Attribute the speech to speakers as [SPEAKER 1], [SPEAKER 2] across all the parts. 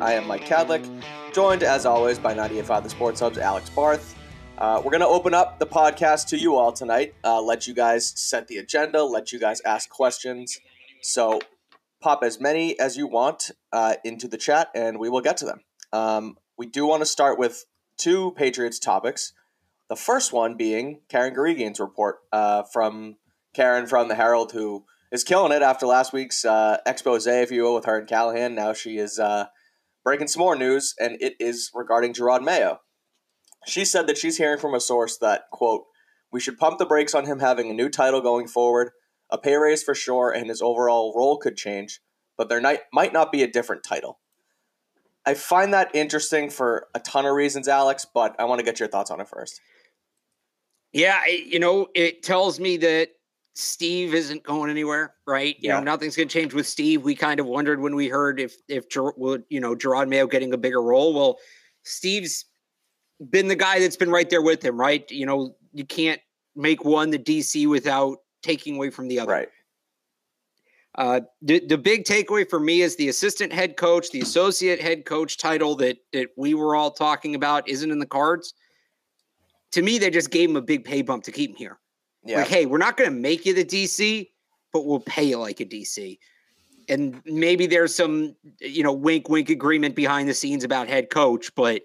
[SPEAKER 1] I am Mike Cadlick, joined as always by 98.5 The Sports Hub's Alex Barth. We're going to open up the podcast to you all tonight, let you guys set the agenda, let you guys ask questions. So pop as many as you want into the chat, and we will get to them. We do want to start with two Patriots topics. The first one being Karen Guregian's report from Karen from the Herald, who is killing it after last week's expose, if you will, with her and Callahan. Now she is breaking some more news, and it is regarding Jerod Mayo. She said that she's hearing from a source that, quote, "We should pump the brakes on him having a new title going forward, a pay raise for sure, and his overall role could change, but there might not be a different title." I find that interesting for a ton of reasons, Alex, but I want to get your thoughts on it first.
[SPEAKER 2] Yeah, it tells me that Steve isn't going anywhere, right?
[SPEAKER 1] Yeah.
[SPEAKER 2] Nothing's going to change with Steve. We kind of wondered when we heard if Jerod Mayo getting a bigger role. Well, Steve's been the guy that's been right there with him, right? You can't make one the DC without taking away from the other.
[SPEAKER 1] Right.
[SPEAKER 2] The big takeaway for me is the assistant head coach, the associate head coach title that we were all talking about isn't in the cards. To me, they just gave him a big pay bump to keep him here.
[SPEAKER 1] Yeah.
[SPEAKER 2] Like, hey, we're not going to make you the DC, but we'll pay you like a DC. And maybe there's some, wink, wink agreement behind the scenes about head coach, but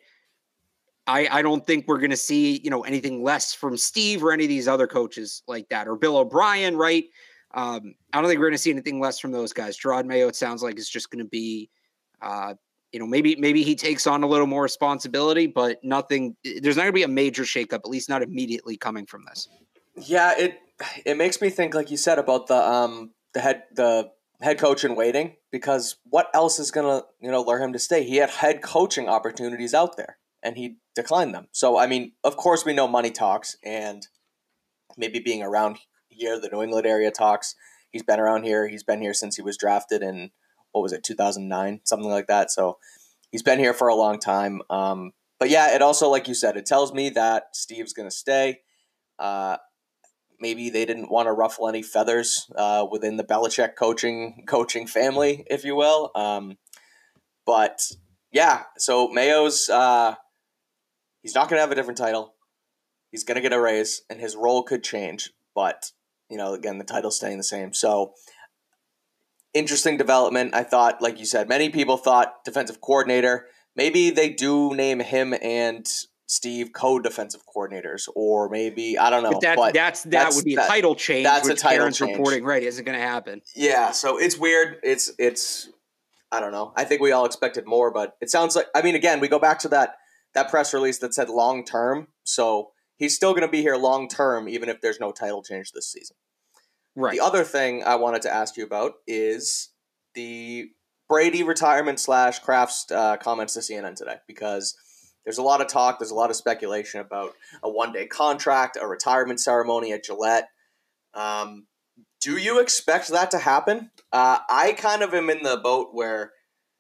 [SPEAKER 2] I don't think we're going to see, anything less from Steve or any of these other coaches like that, or Bill O'Brien, right? I don't think we're going to see anything less from those guys. Jerod Mayo, it sounds like, is just going to be, maybe he takes on a little more responsibility, but nothing. There's not going to be a major shakeup, at least not immediately coming from this.
[SPEAKER 1] Yeah, it makes me think, like you said, about the head coach in waiting, because what else is going to lure him to stay? He had head coaching opportunities out there, and he declined them. So, I mean, of course we know money talks, and maybe being around here, the New England area talks. He's been around here. He's been here since he was drafted in, 2009, something like that. So he's been here for a long time. But yeah, it also, like you said, it tells me that Steve's going to stay. Maybe they didn't want to ruffle any feathers within the Belichick coaching family, if you will. But yeah, so Mayo's he's not going to have a different title. He's going to get a raise, and his role could change. But again, the title's staying the same. So interesting development. I thought, like you said, many people thought defensive coordinator. Maybe they do name him and Steve co-defensive coordinators, or maybe, I don't know.
[SPEAKER 2] But that would be a title change.
[SPEAKER 1] That's
[SPEAKER 2] which
[SPEAKER 1] a title
[SPEAKER 2] Karen's
[SPEAKER 1] change.
[SPEAKER 2] Reporting right isn't going to happen.
[SPEAKER 1] Yeah, so it's weird. It's I don't know. I think we all expected more, but it sounds like, I mean, again, we go back to that press release that said long term. So he's still going to be here long term, even if there's no title change this season.
[SPEAKER 2] Right.
[SPEAKER 1] The other thing I wanted to ask you about is the Brady retirement / Kraft's comments to CNN today, because there's a lot of talk, there's a lot of speculation about a one-day contract, a retirement ceremony at Gillette. Do you expect that to happen? I kind of am in the boat where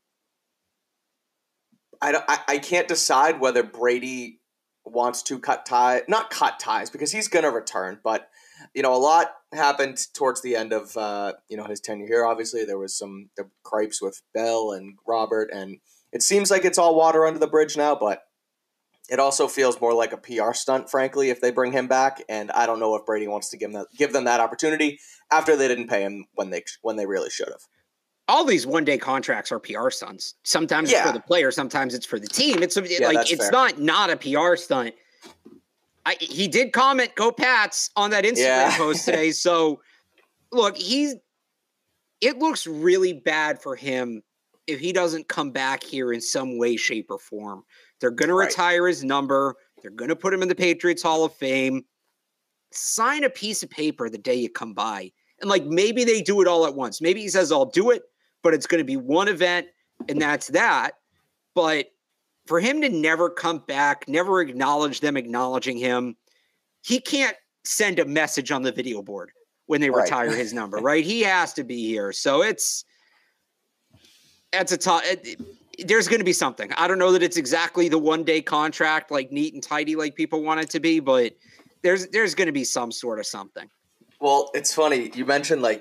[SPEAKER 1] I can't decide whether Brady wants to not cut ties, because he's going to return, but a lot happened towards the end of his tenure here. Obviously, there was the gripes with Bell and Robert, and it seems like it's all water under the bridge now, but it also feels more like a PR stunt, frankly, if they bring him back, and I don't know if Brady wants to give them that opportunity after they didn't pay him when they really should have.
[SPEAKER 2] All these one-day contracts are PR stunts. Sometimes it's for the player, sometimes it's for the team. It's not a PR stunt. He did comment, "Go Pats," on that Instagram post today. So, look, it looks really bad for him if he doesn't come back here in some way, shape, or form. They're going to retire his number. They're going to put him in the Patriots Hall of Fame. Sign a piece of paper the day you come by. And, maybe they do it all at once. Maybe he says, "I'll do it," but it's going to be one event, and that's that. But for him to never come back, never acknowledge them acknowledging him, he can't send a message on the video board when they retire his number, right? He has to be here. So there's going to be something. I don't know that it's exactly the one-day contract, neat and tidy like people want it to be, but there's going to be some sort of something.
[SPEAKER 1] Well, it's funny. You mentioned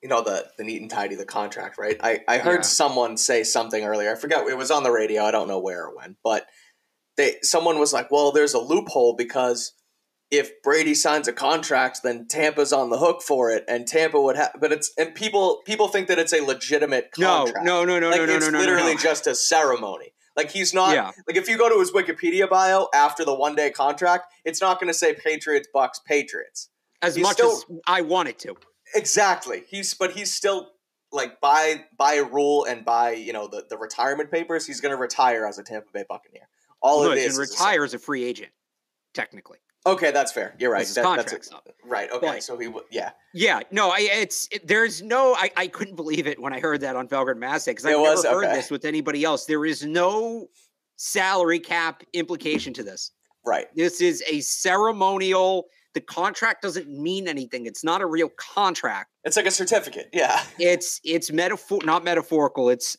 [SPEAKER 1] the neat and tidy, the contract, right? I heard someone say something earlier. I forget. It was on the radio. I don't know where or when, but someone was like, well, there's a loophole because if Brady signs a contract, then Tampa's on the hook for it, and Tampa would have. But people think that it's a legitimate contract.
[SPEAKER 2] No.
[SPEAKER 1] It's literally just a ceremony. Like he's not. Yeah. Like if you go to his Wikipedia bio after the 1-day contract, it's not going to say Patriots, Bucks, Patriots.
[SPEAKER 2] As as I want it to.
[SPEAKER 1] Exactly. He's still like by rule and by the retirement papers, he's going to retire as a Tampa Bay Buccaneer. All it is
[SPEAKER 2] retire as a free agent, technically.
[SPEAKER 1] Okay, that's fair. You're right.
[SPEAKER 2] Contract's up.
[SPEAKER 1] Right. Okay. But, so
[SPEAKER 2] Yeah. No. I couldn't believe it when I heard that on Felger and Mastic because I've never heard this with anybody else. There is no salary cap implication to this.
[SPEAKER 1] Right.
[SPEAKER 2] This is a ceremonial. The contract doesn't mean anything. It's not a real contract.
[SPEAKER 1] It's like a certificate. Yeah.
[SPEAKER 2] It's not metaphorical. It's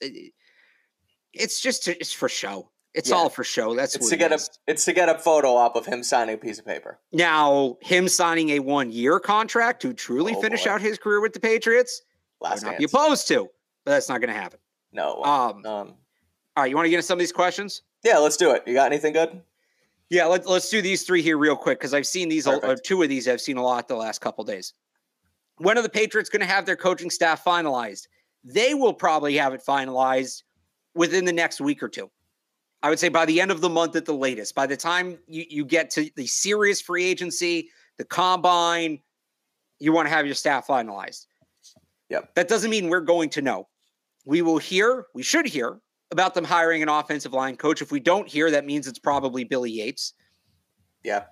[SPEAKER 2] for show. It's all for show. It's
[SPEAKER 1] to get a photo op of him signing a piece of paper.
[SPEAKER 2] Now, him signing a 1-year contract to truly finish out his career with the Patriots, I would not be opposed to, but that's not going to happen.
[SPEAKER 1] No.
[SPEAKER 2] All right, you want to get into some of these questions?
[SPEAKER 1] Yeah, let's do it. You got anything good?
[SPEAKER 2] Yeah, let's do these 3 here real quick because I've seen these. 2 of these I've seen a lot the last couple of days. When are the Patriots going to have their coaching staff finalized? They will probably have it finalized within the next week or 2. I would say by the end of the month at the latest. By the time you get to the serious free agency, the combine, you want to have your staff finalized.
[SPEAKER 1] Yep.
[SPEAKER 2] That doesn't mean we're going to know. We should hear about them hiring an offensive line coach. If we don't hear, that means it's probably Billy Yates.
[SPEAKER 1] Yeah.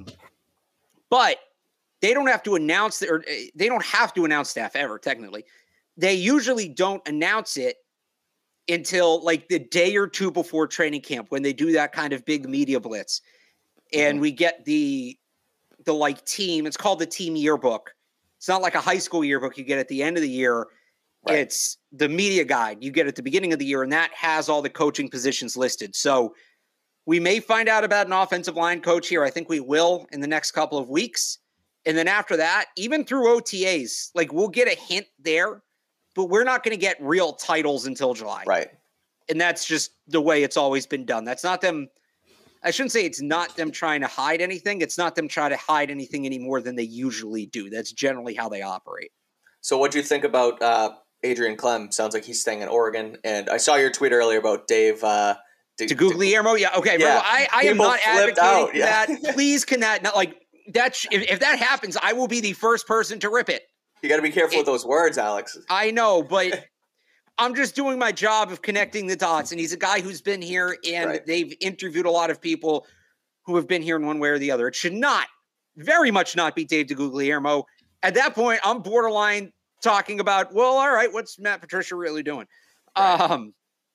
[SPEAKER 2] But they don't have to announce they don't have to announce staff ever, technically. They usually don't announce it until like the day or 2 before training camp when they do that kind of big media blitz. And we get the like team, it's called the team yearbook. It's not like a high school yearbook you get at the end of the year. Right. It's the media guide you get at the beginning of the year, and that has all the coaching positions listed. So we may find out about an offensive line coach here. I think we will in the next couple of weeks. And then after that, even through OTAs, like we'll get a hint there, but we're not going to get real titles until July.
[SPEAKER 1] Right.
[SPEAKER 2] And that's just the way it's always been done. That's not them. I shouldn't say it's not them trying to hide anything. It's not them trying to hide anything any more than they usually do. That's generally how they operate.
[SPEAKER 1] So what do you think about Adrian Clem? Sounds like he's staying in Oregon. And I saw your tweet earlier about Dave
[SPEAKER 2] DeGuglielmo. Yeah. Okay. Yeah. I am not advocating for that. Please can that not like that. If that happens, I will be the first person to rip it.
[SPEAKER 1] You got to be careful with those words, Alex.
[SPEAKER 2] I know, but I'm just doing my job of connecting the dots. And he's a guy who's been here, and they've interviewed a lot of people who have been here in one way or the other. It should very much not be Dave DeGuglielmo. At that point, I'm borderline talking about, well, all right, what's Matt Patricia really doing? Right.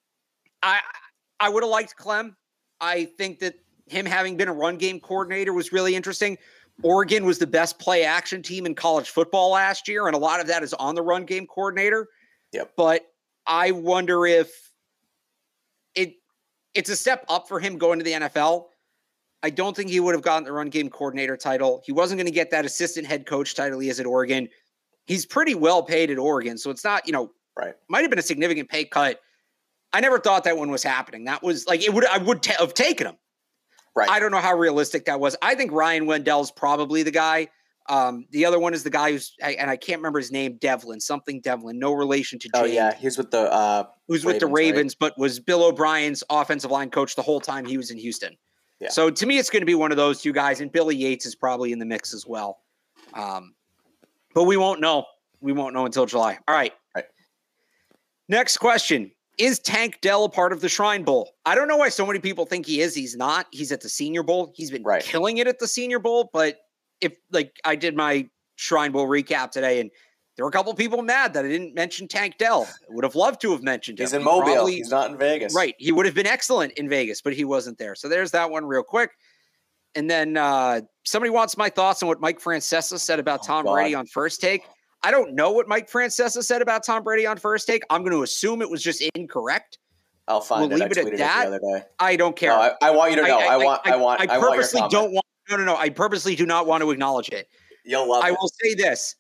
[SPEAKER 2] I would have liked Clem. I think that him having been a run game coordinator was really interesting. Oregon was the best play action team in college football last year, and a lot of that is on the run game coordinator.
[SPEAKER 1] Yep.
[SPEAKER 2] But I wonder if it's a step up for him going to the NFL. I don't think he would have gotten the run game coordinator title. He wasn't going to get that assistant head coach title he is at Oregon. He's pretty well paid at Oregon, so it's not, might have been a significant pay cut. I never thought that one was happening. That was like, I would have taken him.
[SPEAKER 1] Right.
[SPEAKER 2] I don't know how realistic that was. I think Ryan Wendell's probably the guy. The other one is the guy I can't remember his name, Devlin, no relation to Jake.
[SPEAKER 1] Oh yeah, he's with the
[SPEAKER 2] with the Ravens, right? But was Bill O'Brien's offensive line coach the whole time he was in Houston. Yeah. So to me, it's going to be one of those 2 guys, and Billy Yates is probably in the mix as well. But we won't know. We won't know until July. All right. Next question. Is Tank Dell a part of the Shrine Bowl? I don't know why so many people think he is. He's not. He's at the Senior Bowl. He's been killing it at the Senior Bowl. But if I did my Shrine Bowl recap today, and there were a couple of people mad that I didn't mention Tank Dell. I would have loved to have mentioned him.
[SPEAKER 1] He's in Mobile. He's not in Vegas.
[SPEAKER 2] Right. He would have been excellent in Vegas, but he wasn't there. So there's that one real quick. And then somebody wants my thoughts on what Mike Francesa said about Tom Brady on First Take. I don't know what Mike Francesa said about Tom Brady on First Take. I'm going to assume it was just incorrect.
[SPEAKER 1] I'll find it.
[SPEAKER 2] Leave it at that.
[SPEAKER 1] The other day.
[SPEAKER 2] I don't care.
[SPEAKER 1] No, I want you to know. I
[SPEAKER 2] purposely don't want. No. I purposely do not want to acknowledge it.
[SPEAKER 1] You'll love it.
[SPEAKER 2] I will say this.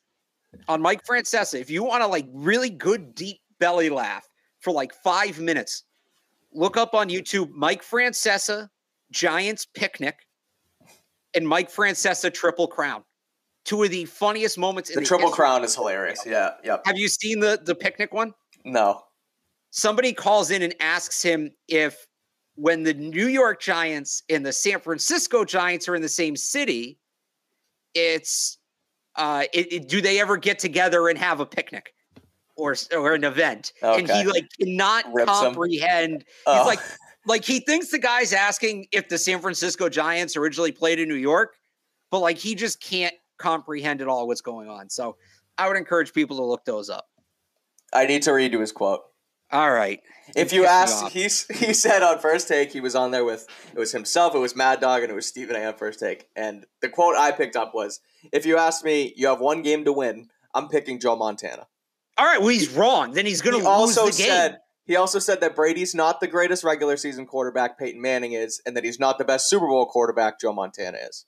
[SPEAKER 2] On Mike Francesa, if you want a really good deep belly laugh for 5 minutes, look up on YouTube Mike Francesa Giants Picnic and Mike Francesa Triple Crown. Two of the funniest moments in the
[SPEAKER 1] Triple Crown is hilarious. Yeah, yep.
[SPEAKER 2] Have you seen the picnic one?
[SPEAKER 1] No.
[SPEAKER 2] Somebody calls in and asks him if when the New York Giants and the San Francisco Giants are in the same city, it's do they ever get together and have a picnic or an event? Okay. And he cannot comprehend. He's like he thinks the guy's asking if the San Francisco Giants originally played in New York, but he just can't comprehend at all what's going on. So I would encourage people to look those up.
[SPEAKER 1] I need to read you his quote.
[SPEAKER 2] All right.
[SPEAKER 1] If you ask, he said on First Take, he was on there with, it was himself, it was Mad Dog, and it was Stephen A on First Take. And the quote I picked up was, if you ask me, you have one game to win, I'm picking Joe Montana.
[SPEAKER 2] All right, well, he's wrong. Then he's going to lose the game.
[SPEAKER 1] He also said that Brady's not the greatest regular season quarterback Peyton Manning is, and that he's not the best Super Bowl quarterback Joe Montana is.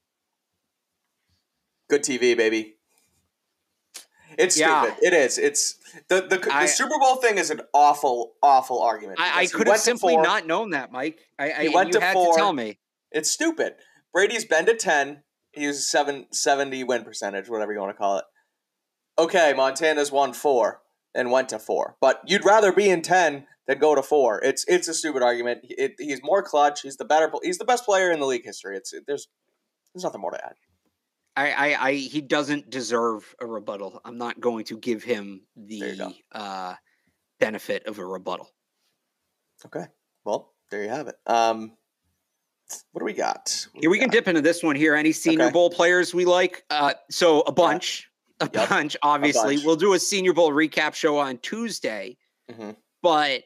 [SPEAKER 1] Good TV, baby. It's stupid. It is. It's the Super Bowl thing is an awful, awful argument.
[SPEAKER 2] I could have simply not known that, Mike. You had to tell me.
[SPEAKER 1] It's stupid. Brady's been to 10. He was 770 win percentage, whatever you want to call it. Okay, Montana's won 4 and went to 4. But you'd rather be in 10 than go to 4. It's a stupid argument. He's more clutch. He's the best player in the league history. There's nothing more to add.
[SPEAKER 2] He doesn't deserve a rebuttal. I'm not going to give him the benefit of a rebuttal.
[SPEAKER 1] Okay. Well, there you have it. What do we got?
[SPEAKER 2] We can dip into this one here. Any Senior Bowl players we like? So a bunch, obviously. We'll do a Senior Bowl recap show on Tuesday. Mm-hmm. But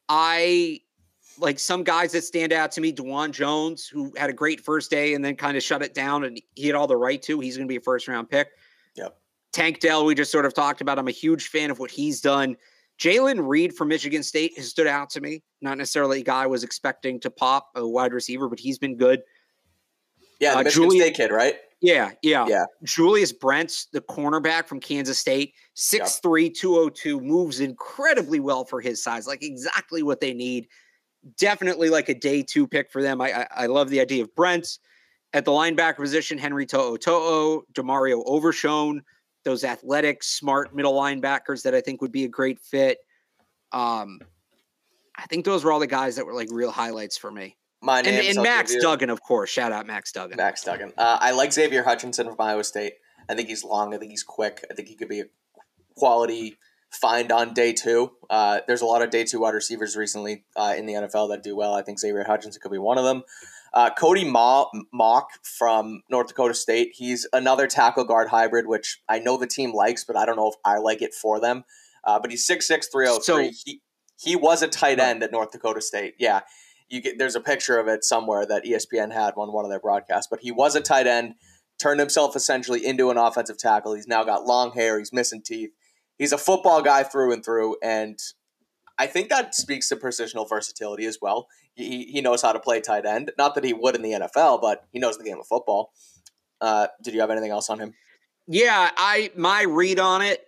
[SPEAKER 2] some guys that stand out to me, DeJuan Jones, who had a great first day and then kind of shut it down, and he had all the right to. He's going to be a first-round pick.
[SPEAKER 1] Yep.
[SPEAKER 2] Tank Dell, we just sort of talked about. I'm a huge fan of what he's done. Jalen Reed from Michigan State has stood out to me. Not necessarily a guy I was expecting to pop, a wide receiver, but he's been good.
[SPEAKER 1] Yeah, the Michigan State kid, right?
[SPEAKER 2] Yeah. Julius Brents, the cornerback from Kansas State, 6'3", 202, moves incredibly well for his size, exactly what they need. Definitely a day 2 pick for them. I love the idea of Brent. At the linebacker position, Henry To'o, DeMario Overshone, those athletic, smart middle linebackers that I think would be a great fit. I think those were all the guys that were real highlights for me. And Max Duggan, of course. Shout out Max Duggan.
[SPEAKER 1] I like Xavier Hutchinson from Iowa State. I think he's long. I think he's quick. I think he could be a quality find on day 2. There's a lot of day 2 wide receivers recently in the NFL that do well. I think Xavier Hutchinson could be one of them. Cody Mock from North Dakota State. He's another tackle guard hybrid, which I know the team likes, but I don't know if I like it for them. But he's 6'6", 303. So, he was a tight end at North Dakota State. Yeah, there's a picture of it somewhere that ESPN had on one of their broadcasts. But he was a tight end, turned himself essentially into an offensive tackle. He's now got long hair. He's missing teeth. He's a football guy through and through, and I think that speaks to positional versatility as well. He knows how to play tight end. Not that he would in the NFL, but he knows the game of football. Did you have anything else on him?
[SPEAKER 2] Yeah, my read on it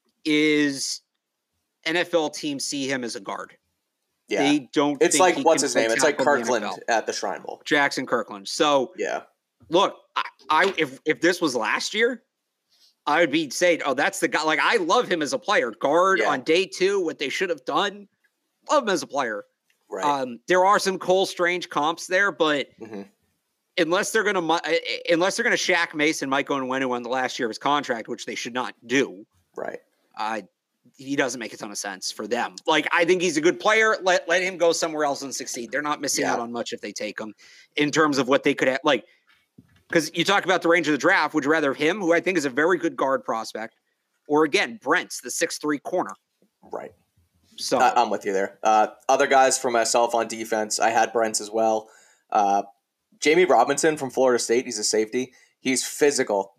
[SPEAKER 2] is NFL teams see him as a guard.
[SPEAKER 1] Yeah.
[SPEAKER 2] They don't.
[SPEAKER 1] It's like, what's his name? It's like Kirkland at the Shrine Bowl.
[SPEAKER 2] Jackson Kirkland. So
[SPEAKER 1] yeah.
[SPEAKER 2] Look, if this was last year, I would be saying, oh, that's the guy. I love him as a player. Guard on day 2, what they should have done. Love him as a player.
[SPEAKER 1] Right.
[SPEAKER 2] There are some Cole Strange comps there, but unless they're gonna Shaq Mason, Mike Onwenu on the last year of his contract, which they should not do.
[SPEAKER 1] Right.
[SPEAKER 2] He doesn't make a ton of sense for them. I think he's a good player. Let him go somewhere else and succeed. They're not missing out on much if they take him in terms of what they could have. Because you talk about the range of the draft, would you rather have him, who I think is a very good guard prospect, or again, Brent's the 6'3" corner?
[SPEAKER 1] Right.
[SPEAKER 2] So
[SPEAKER 1] I'm with you there. Other guys for myself on defense, I had Brent's as well. Jamie Robinson from Florida State, he's a safety. He's physical.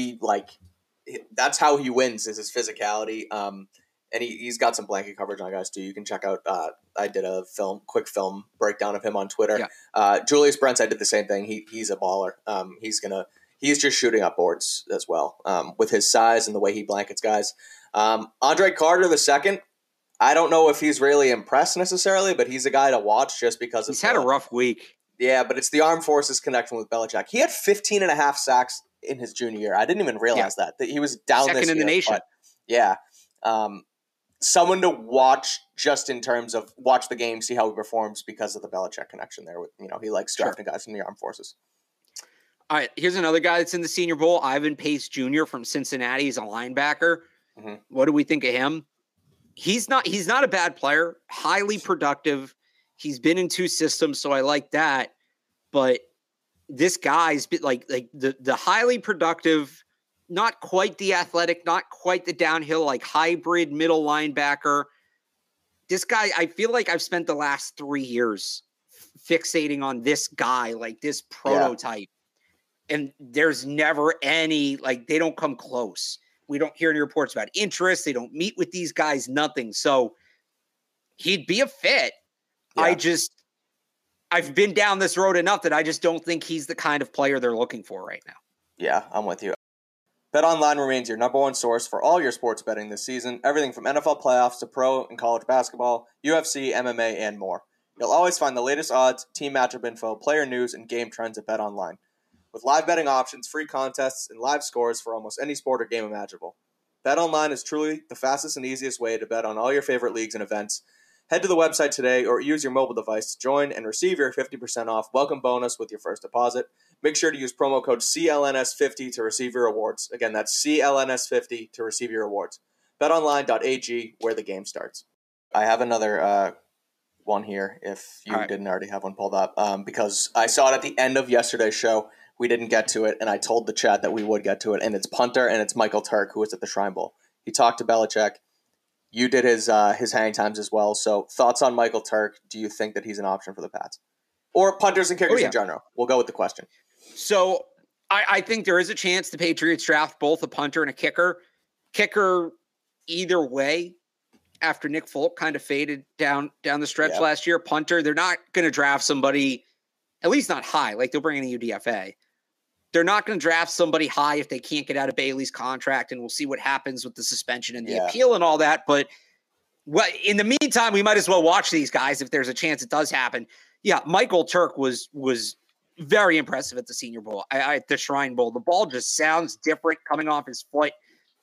[SPEAKER 1] That's how he wins, is his physicality. And he's got some blanket coverage on guys too. You can check out. I did a quick film breakdown of him on Twitter. Yeah. Julius Brents, I did the same thing. He's a baller. he's just shooting up boards as well with his size and the way he blankets guys. Andre Carter II, I don't know if he's really impressed necessarily, but he's a guy to watch just because
[SPEAKER 2] he's had a rough week.
[SPEAKER 1] Yeah, but it's the Armed Forces connection with Belichick. He had 15 and a half sacks in his junior year. I didn't even realize that he was down
[SPEAKER 2] second
[SPEAKER 1] this year.
[SPEAKER 2] Second in the nation.
[SPEAKER 1] Yeah. Someone to watch just in terms of watch the game, see how he performs because of the Belichick connection there. With he likes drafting guys from the Armed Forces.
[SPEAKER 2] All right, here's another guy that's in the Senior Bowl, Ivan Pace Jr. from Cincinnati. He's a linebacker. Mm-hmm. What do we think of him? He's not a bad player, highly productive. He's been in 2 systems, so I like that. But this guy's been like the highly productive, not quite the athletic, not quite the downhill, like hybrid middle linebacker. This guy, I feel like I've spent the last 3 years fixating on this guy, like this prototype. Yeah. And there's never any, like, they don't come close. We don't hear any reports about interest. They don't meet with these guys, nothing. So he'd be a fit. Yeah. I've been down this road enough that I just don't think he's the kind of player they're looking for right now.
[SPEAKER 1] Yeah, I'm with you. BetOnline remains your number one source for all your sports betting this season. Everything from NFL playoffs to pro and college basketball, UFC, MMA, and more. You'll always find the latest odds, team matchup info, player news, and game trends at BetOnline. With live betting options, free contests, and live scores for almost any sport or game imaginable. BetOnline is truly the fastest and easiest way to bet on all your favorite leagues and events. Head to the website today or use your mobile device to join and receive your 50% off welcome bonus with your first deposit. Make sure to use promo code CLNS50 to receive your rewards. Again, that's CLNS50 to receive your rewards. BetOnline.ag, where the game starts. I have another one here, if you didn't already have one pulled up, because I saw it at the end of yesterday's show. We didn't get to it, and I told the chat that we would get to it, and it's punter, and it's Michael Turk, who was at the Shrine Bowl. He talked to Belichick. You did his hang times as well. So thoughts on Michael Turk? Do you think that he's an option for the Pats? Or punters and kickers in general? We'll go with the question.
[SPEAKER 2] So I think there is a chance the Patriots draft both a punter and a kicker. Kicker either way after Nick Folk kind of faded down the stretch last year. Punter, they're not going to draft somebody, at least not high, like they'll bring in a UDFA. They're not going to draft somebody high if they can't get out of Bailey's contract, and we'll see what happens with the suspension and the appeal and all that. But in the meantime, we might as well watch these guys if there's a chance it does happen. Yeah, Michael Turk was very impressive at the Senior Bowl, at the Shrine Bowl. The ball just sounds different coming off his foot.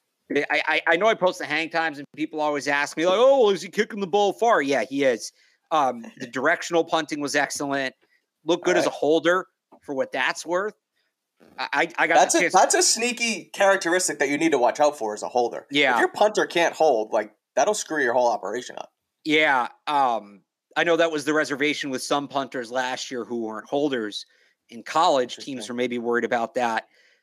[SPEAKER 2] I know I post the hang times, and people always ask me, like, oh, well, is he kicking the ball far? Yeah, he is. The directional punting was excellent. Looked good as a holder for what that's worth. I got
[SPEAKER 1] that's a sneaky characteristic that you need to watch out for as a holder.
[SPEAKER 2] Yeah.
[SPEAKER 1] If your punter can't hold, like, that'll screw your whole operation up.
[SPEAKER 2] Yeah. I know that was the reservation with some punters last year who weren't holders in college. Teams were maybe worried about that.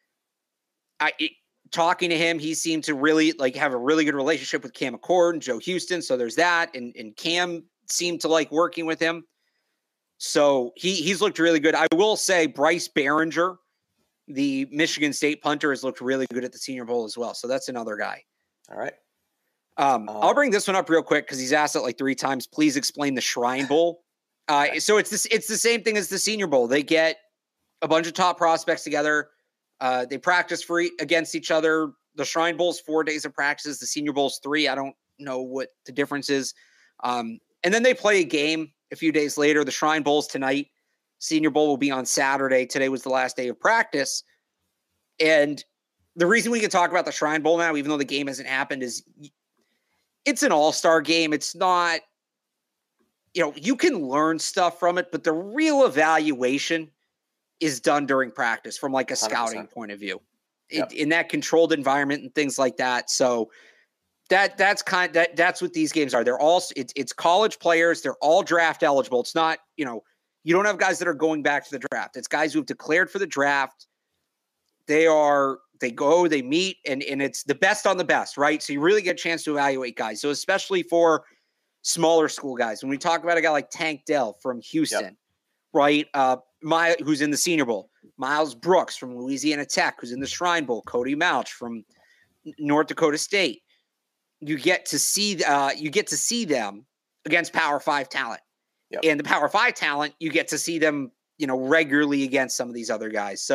[SPEAKER 2] Talking to him, he seemed to really have a really good relationship with Cam McCord and Joe Houston. So there's that. And Cam seemed to like working with him. So he's looked really good. I will say Bryce Behringer, the Michigan State punter, has looked really good at the Senior Bowl as well. So that's another guy.
[SPEAKER 1] All right.
[SPEAKER 2] I'll bring this one up real quick because he's asked it like 3 times. Please explain the Shrine Bowl. So it's the same thing as the Senior Bowl. They get a bunch of top prospects together. They practice against each other. The Shrine Bowl's 4 days of practices. The Senior Bowl's 3. I don't know what the difference is. And then they play a game a few days later. The Shrine Bowl's tonight. Senior Bowl will be on Saturday. Today was the last day of practice. And the reason we can talk about the Shrine Bowl now, even though the game hasn't happened, is it's an all-star game. It's not, you can learn stuff from it, but the real evaluation is done during practice from like a scouting 100%. Point of view in that controlled environment and things like that. So that's what these games are. They're all, it's college players. They're all draft eligible. It's not, you don't have guys that are going back to the draft. It's guys who have declared for the draft. They go, they meet, and it's the best on the best, right? So you really get a chance to evaluate guys. So especially for smaller school guys, when we talk about a guy like Tank Dell from Houston, right? Who's in the Senior Bowl, Miles Brooks from Louisiana Tech, who's in the Shrine Bowl, Cody Mouch from North Dakota State. You get to see them against Power 5 talent. Yep. And the Power 5 talent, you get to see them, regularly against some of these other guys. So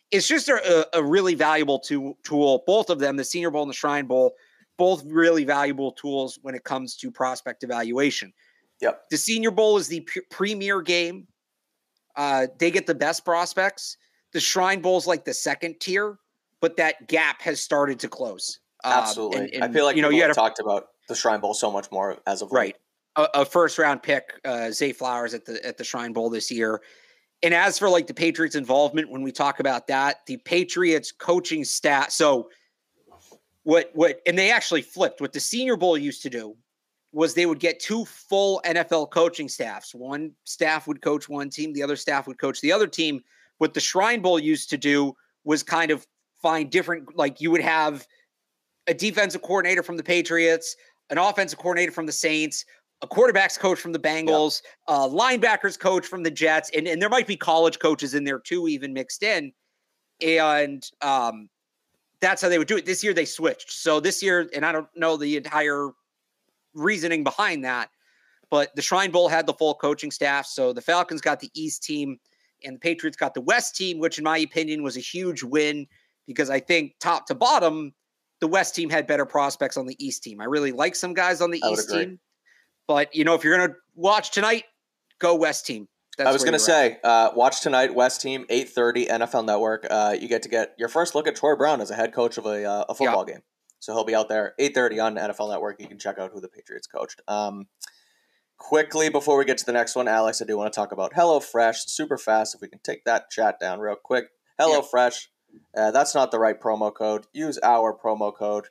[SPEAKER 2] it's just a really valuable tool. Both of them, the Senior Bowl and the Shrine Bowl, both really valuable tools when it comes to prospect evaluation.
[SPEAKER 1] Yep.
[SPEAKER 2] The Senior Bowl is the premier game. They get the best prospects. The Shrine Bowl is like the second tier, but that gap has started to close.
[SPEAKER 1] Absolutely. And I feel like you have talked about the Shrine Bowl so much more as of late.
[SPEAKER 2] Right. A first round pick, Zay Flowers at the Shrine Bowl this year. And as for like the Patriots' involvement, when we talk about that, the Patriots coaching staff. So and they actually flipped. What the Senior Bowl used to do was they would get 2 full NFL coaching staffs. One staff would coach one team, the other staff would coach the other team. What the Shrine Bowl used to do was kind of find different, like you would have a defensive coordinator from the Patriots, an offensive coordinator from the Saints, a quarterback's coach from the Bengals, a linebackers coach from the Jets, and there might be college coaches in there too, even mixed in. And that's how they would do it. This year they switched. So this year, and I don't know the entire reasoning behind that, but the Shrine Bowl had the full coaching staff. So the Falcons got the East team and the Patriots got the West team, which in my opinion was a huge win because I think top to bottom, the West team had better prospects on the East team. I really like some guys on the East team, but if you're going to watch tonight, go West team.
[SPEAKER 1] I was going to say, watch tonight, West team, 8:30, NFL Network. You get your first look at Troy Brown as a head coach of a football game. So he'll be out there 8:30 on NFL Network. You can check out who the Patriots coached. Quickly, before we get to the next one, Alex, I do want to talk about HelloFresh super fast. If we can take that chat down real quick. HelloFresh, that's not the right promo code. Use our promo code.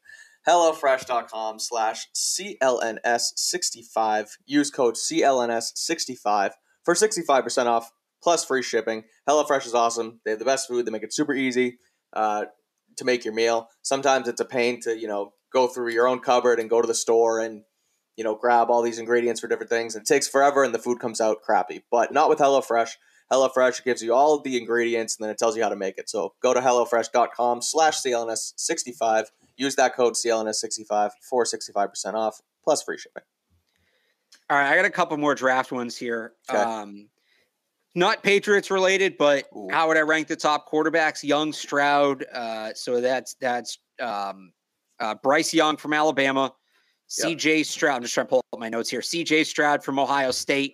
[SPEAKER 1] HelloFresh.com/CLNS65. Use code CLNS65 for 65% off plus free shipping. HelloFresh is awesome. They have the best food. They make it super easy to make your meal. Sometimes it's a pain to, go through your own cupboard and go to the store and, grab all these ingredients for different things. It takes forever and the food comes out crappy. But not with HelloFresh. HelloFresh gives you all of the ingredients and then it tells you how to make it. So go to HelloFresh.com/CLNS65. Use that code CLNS65 for 65% off plus free shipping.
[SPEAKER 2] All right, I got a couple more draft ones here. Okay. Not Patriots related, but how would I rank the top quarterbacks? Young, Stroud. So that's Bryce Young from Alabama. C.J. Stroud. I'm just trying to pull up my notes here. C.J. Stroud from Ohio State.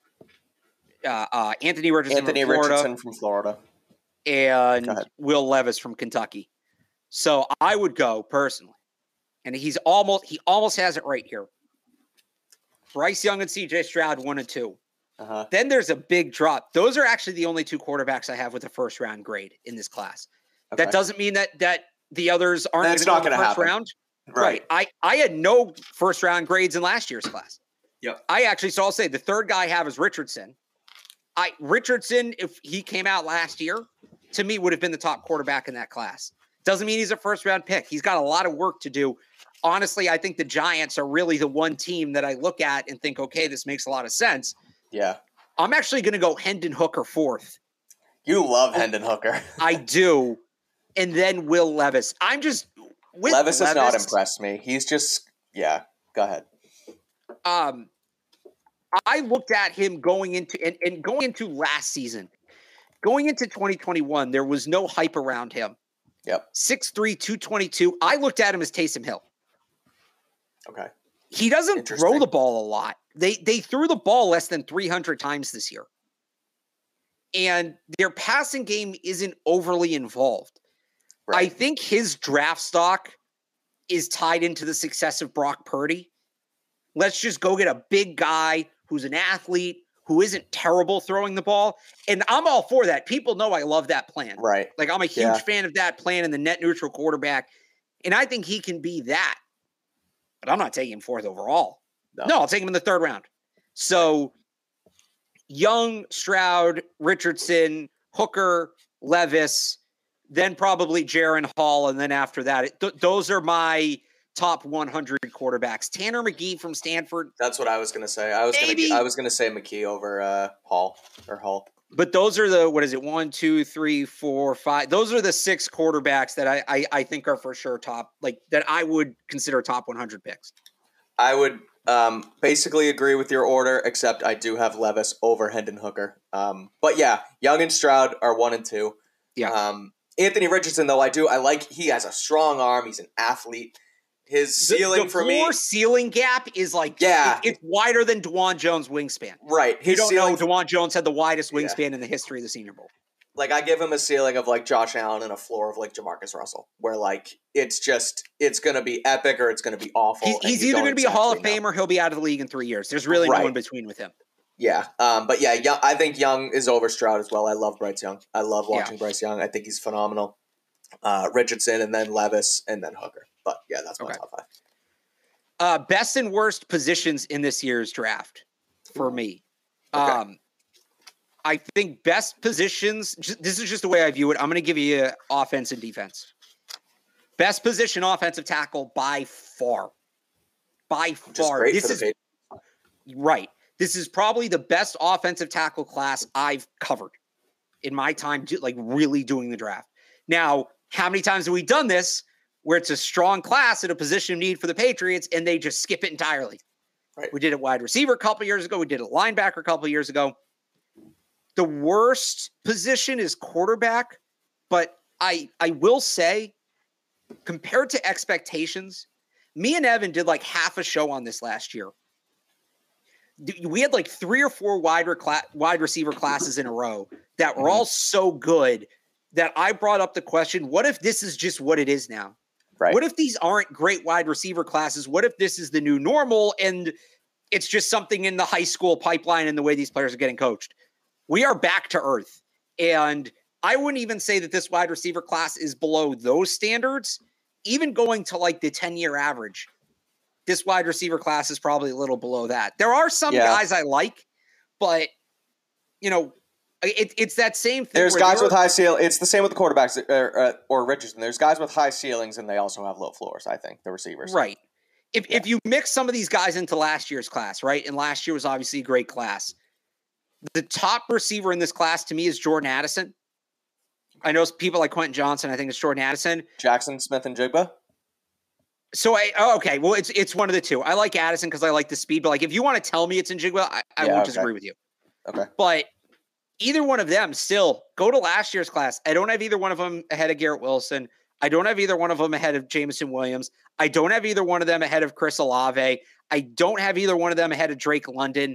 [SPEAKER 2] Anthony Richardson from Florida. And Will Levis from Kentucky. So I would go personally, and he almost has it right here. Bryce Young and C.J. Stroud 1 and 2. Then there's a big drop. Those are actually the only 2 quarterbacks I have with a first round grade in this class. Okay. That doesn't mean that the others aren't going to go in the first round. Right. I had no first round grades in last year's class.
[SPEAKER 1] Yep.
[SPEAKER 2] So I'll say the third guy I have is Richardson. Richardson, if he came out last year, to me would have been the top quarterback in that class. Doesn't mean he's a first round pick. He's got a lot of work to do. Honestly, I think the Giants are really the one team that I look at and think, okay, this makes a lot of sense.
[SPEAKER 1] Yeah.
[SPEAKER 2] I'm actually going to go Hendon Hooker 4th.
[SPEAKER 1] You love Hendon Hooker.
[SPEAKER 2] I do. And then Will Levis. Levis has not impressed me.
[SPEAKER 1] He's just, go ahead.
[SPEAKER 2] I looked at him going into last season. Going into 2021, there was no hype around him.
[SPEAKER 1] Yep.
[SPEAKER 2] 6'3", 222. I looked at him as Taysom Hill.
[SPEAKER 1] Okay.
[SPEAKER 2] He doesn't throw the ball a lot. They threw the ball less than 300 times this year. And their passing game isn't overly involved. Right. I think his draft stock is tied into the success of Brock Purdy. Let's just go get a big guy who's an athlete, who isn't terrible throwing the ball. And I'm all for that. People know I love that plan.
[SPEAKER 1] Right.
[SPEAKER 2] Like I'm a huge fan of that plan and the net neutral quarterback. And I think he can be that. But I'm not taking him 4th overall. No, I'll take him in the 3rd round. So Young, Stroud, Richardson, Hooker, Levis, then probably Jaren Hall. And then after that, those are my top 100 quarterbacks. Tanner McGee from Stanford.
[SPEAKER 1] That's what I was going to say. I was going to say McKee over Hall.
[SPEAKER 2] But those are the 1, 2, 3, 4, 5. Those are the 6 quarterbacks that I think are for sure top, like that I would consider top 100 picks.
[SPEAKER 1] I would basically agree with your order, except I do have Levis over Hendon Hooker. But yeah, Young and Stroud are 1 and 2.
[SPEAKER 2] Yeah.
[SPEAKER 1] Anthony Richardson, though, he has a strong arm. He's an athlete. His ceiling for me.
[SPEAKER 2] The ceiling gap is it's wider than DeJuan Jones' wingspan.
[SPEAKER 1] Right.
[SPEAKER 2] You don't know DeJuan Jones had the widest wingspan in the history of the Senior Bowl.
[SPEAKER 1] Like, I give him a ceiling of like Josh Allen and a floor of like Jamarcus Russell, where like it's going to be epic or it's going to be awful.
[SPEAKER 2] He's either going to be a Hall of Famer or he'll be out of the league in 3 years. There's really no in between with him.
[SPEAKER 1] Yeah. But yeah, I think Young is over Stroud as well. I love Bryce Young. I love watching Bryce Young. I think he's phenomenal. Richardson and then Levis and then Hooker. But yeah, that's my top
[SPEAKER 2] 5. Best and worst positions in this year's draft for me.
[SPEAKER 1] Okay.
[SPEAKER 2] I think best positions, this is just the way I view it. I'm going to give you offense and defense. Best position, offensive tackle by far. By far. Right. This is probably the best offensive tackle class I've covered in my time, like really doing the draft. Now, how many times have we done this where it's a strong class at a position of need for the Patriots and they just skip it entirely?
[SPEAKER 1] Right.
[SPEAKER 2] We did it wide receiver a couple years ago. We did it linebacker a couple years ago. The worst position is quarterback, but I will say, compared to expectations, me and Evan did like half a show on this last year. We had like 3 or 4 wide receiver classes in a row that were all so good that I brought up the question, what if this is just what it is now?
[SPEAKER 1] Right.
[SPEAKER 2] What if these aren't great wide receiver classes? What if this is the new normal and it's just something in the high school pipeline and the way these players are getting coached? We are back to earth. And I wouldn't even say that this wide receiver class is below those standards. Even going to like the 10-year average, this wide receiver class is probably a little below that. There are some guys I like, but, you know, it's that same thing.
[SPEAKER 1] There's guys with high ceilings. It's the same with the quarterbacks or Richardson. There's guys with high ceilings, and they also have low floors, I think, the receivers.
[SPEAKER 2] Right. If you mix some of these guys into last year's class, right, and last year was obviously a great class, the top receiver in this class to me is Jordan Addison. I know people like Quentin Johnson. I think it's Jordan Addison.
[SPEAKER 1] Jackson Smith-Njigba.
[SPEAKER 2] So okay. Well, it's one of the two. I like Addison because I like the speed. But like, if you want to tell me it's Njigba, I won't disagree with you.
[SPEAKER 1] Okay.
[SPEAKER 2] But either one of them, still go to last year's class. I don't have either one of them ahead of Garrett Wilson. I don't have either one of them ahead of Jameson Williams. I don't have either one of them ahead of Chris Olave. I don't have either one of them ahead of Drake London.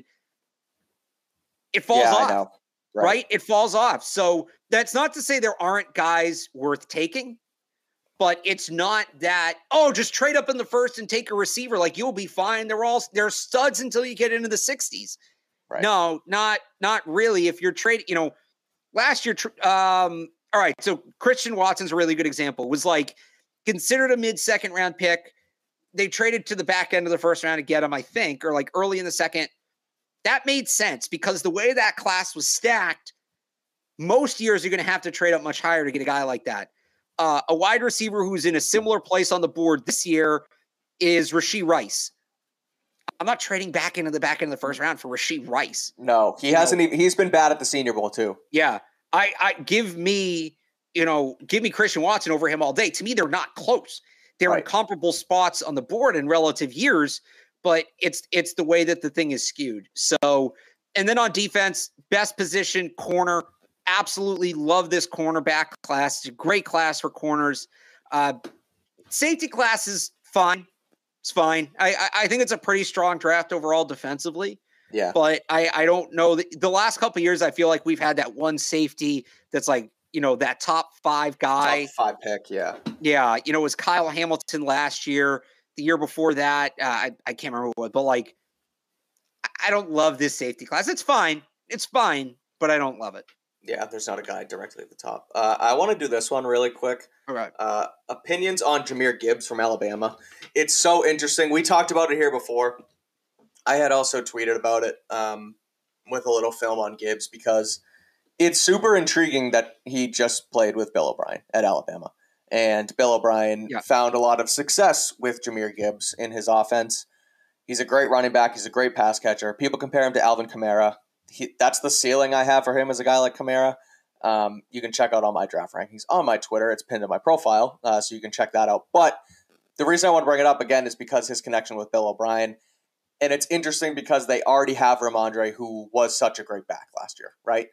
[SPEAKER 2] It falls off,
[SPEAKER 1] I know.
[SPEAKER 2] Right? It falls off. So that's not to say there aren't guys worth taking, but it's not that, just trade up in the first and take a receiver. Like, you'll be fine. They're studs until you get into the 60s.
[SPEAKER 1] Right.
[SPEAKER 2] No, not really. If you're trading, last year, all right. So Christian Watson's a really good example. It was like considered a mid-second round pick. They traded to the back end of the first round to get him, I think, or like early in the second. That made sense because the way that class was stacked, most years you're going to have to trade up much higher to get a guy like that. A wide receiver who's in a similar place on the board this year is Rashee Rice. I'm not trading back into the back end of the first round for Rashee Rice.
[SPEAKER 1] No, he hasn't even, he's been bad at the Senior Bowl too.
[SPEAKER 2] Yeah. I give me Christian Watson over him all day. To me, they're not close. They're in comparable spots on the board in relative years, but it's the way that the thing is skewed. So, and then on defense, best position, corner. Absolutely love this cornerback class. It's a great class for corners. Safety class is fine. It's fine. I think it's a pretty strong draft overall defensively.
[SPEAKER 1] Yeah.
[SPEAKER 2] But I don't know. The last couple of years, I feel like we've had that one safety that's like, that top 5 guy.
[SPEAKER 1] Top 5 pick, yeah.
[SPEAKER 2] Yeah. It was Kyle Hamilton last year. The year before that, I can't remember what, but like, I don't love this safety class. It's fine. It's fine, but I don't love it.
[SPEAKER 1] Yeah, there's not a guy directly at the top. I want to do this one really quick.
[SPEAKER 2] All right.
[SPEAKER 1] Opinions on Jahmyr Gibbs from Alabama. It's so interesting. We talked about it here before. I had also tweeted about it with a little film on Gibbs because it's super intriguing that he just played with Bill O'Brien at Alabama. And Bill O'Brien found a lot of success with Jahmyr Gibbs in his offense. He's a great running back. He's a great pass catcher. People compare him to Alvin Kamara. That's the ceiling I have for him as a guy like Kamara. You can check out all my draft rankings on my Twitter. It's pinned to my profile, so you can check that out. But the reason I want to bring it up again is because his connection with Bill O'Brien. And it's interesting because they already have Ramondre, who was such a great back last year, right?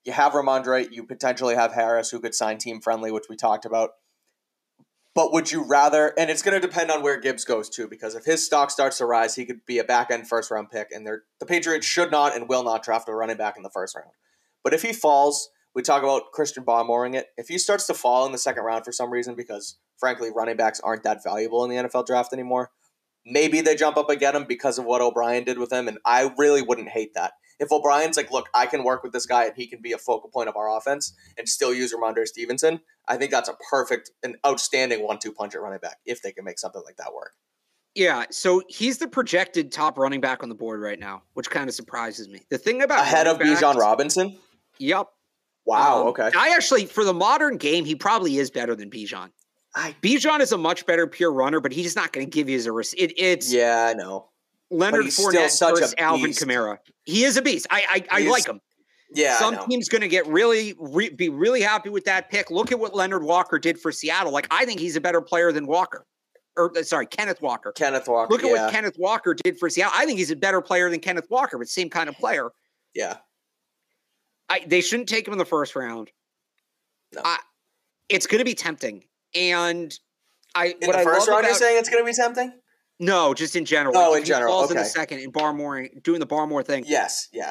[SPEAKER 1] You have Ramondre. You potentially have Harris, who could sign team friendly, which we talked about. But would you rather, and it's going to depend on where Gibbs goes too, because if his stock starts to rise, he could be a back-end first-round pick, and the Patriots should not and will not draft a running back in the first round. But if he falls, we talk about Christian Barmoring it. If he starts to fall in the second round for some reason, because frankly, running backs aren't that valuable in the NFL draft anymore, maybe they jump up and get him because of what O'Brien did with him, and I really wouldn't hate that. If O'Brien's like, look, I can work with this guy and he can be a focal point of our offense and still use Ramondre Stevenson, I think that's a perfect and outstanding 1-2 punch at running back if they can make something like that work.
[SPEAKER 2] Yeah, so he's the projected top running back on the board right now, which kind of surprises me. The thing about
[SPEAKER 1] ahead of Bijan Robinson?
[SPEAKER 2] Yep.
[SPEAKER 1] Wow, okay.
[SPEAKER 2] I actually, for the modern game, he probably is better than Bijan. Bijan is a much better pure runner, but he's not going to give you his risk.
[SPEAKER 1] Yeah, I know.
[SPEAKER 2] Leonard Fournette versus Alvin Kamara. He is a beast. I like him.
[SPEAKER 1] Yeah,
[SPEAKER 2] some team's going to get be really happy with that pick. Look at what Leonard Walker did for Seattle. Like, I think he's a better player than Kenneth Walker. Look at what Kenneth Walker did for Seattle. I think he's a better player than Kenneth Walker, but same kind of player.
[SPEAKER 1] Yeah.
[SPEAKER 2] They shouldn't take him in the first round.
[SPEAKER 1] No.
[SPEAKER 2] It's going to be tempting. And
[SPEAKER 1] in the first round, you're saying it's going to be tempting?
[SPEAKER 2] No, just in general.
[SPEAKER 1] Oh, in general.
[SPEAKER 2] Falls in the second in Barmore, doing the Barmore thing.
[SPEAKER 1] Yes, yeah.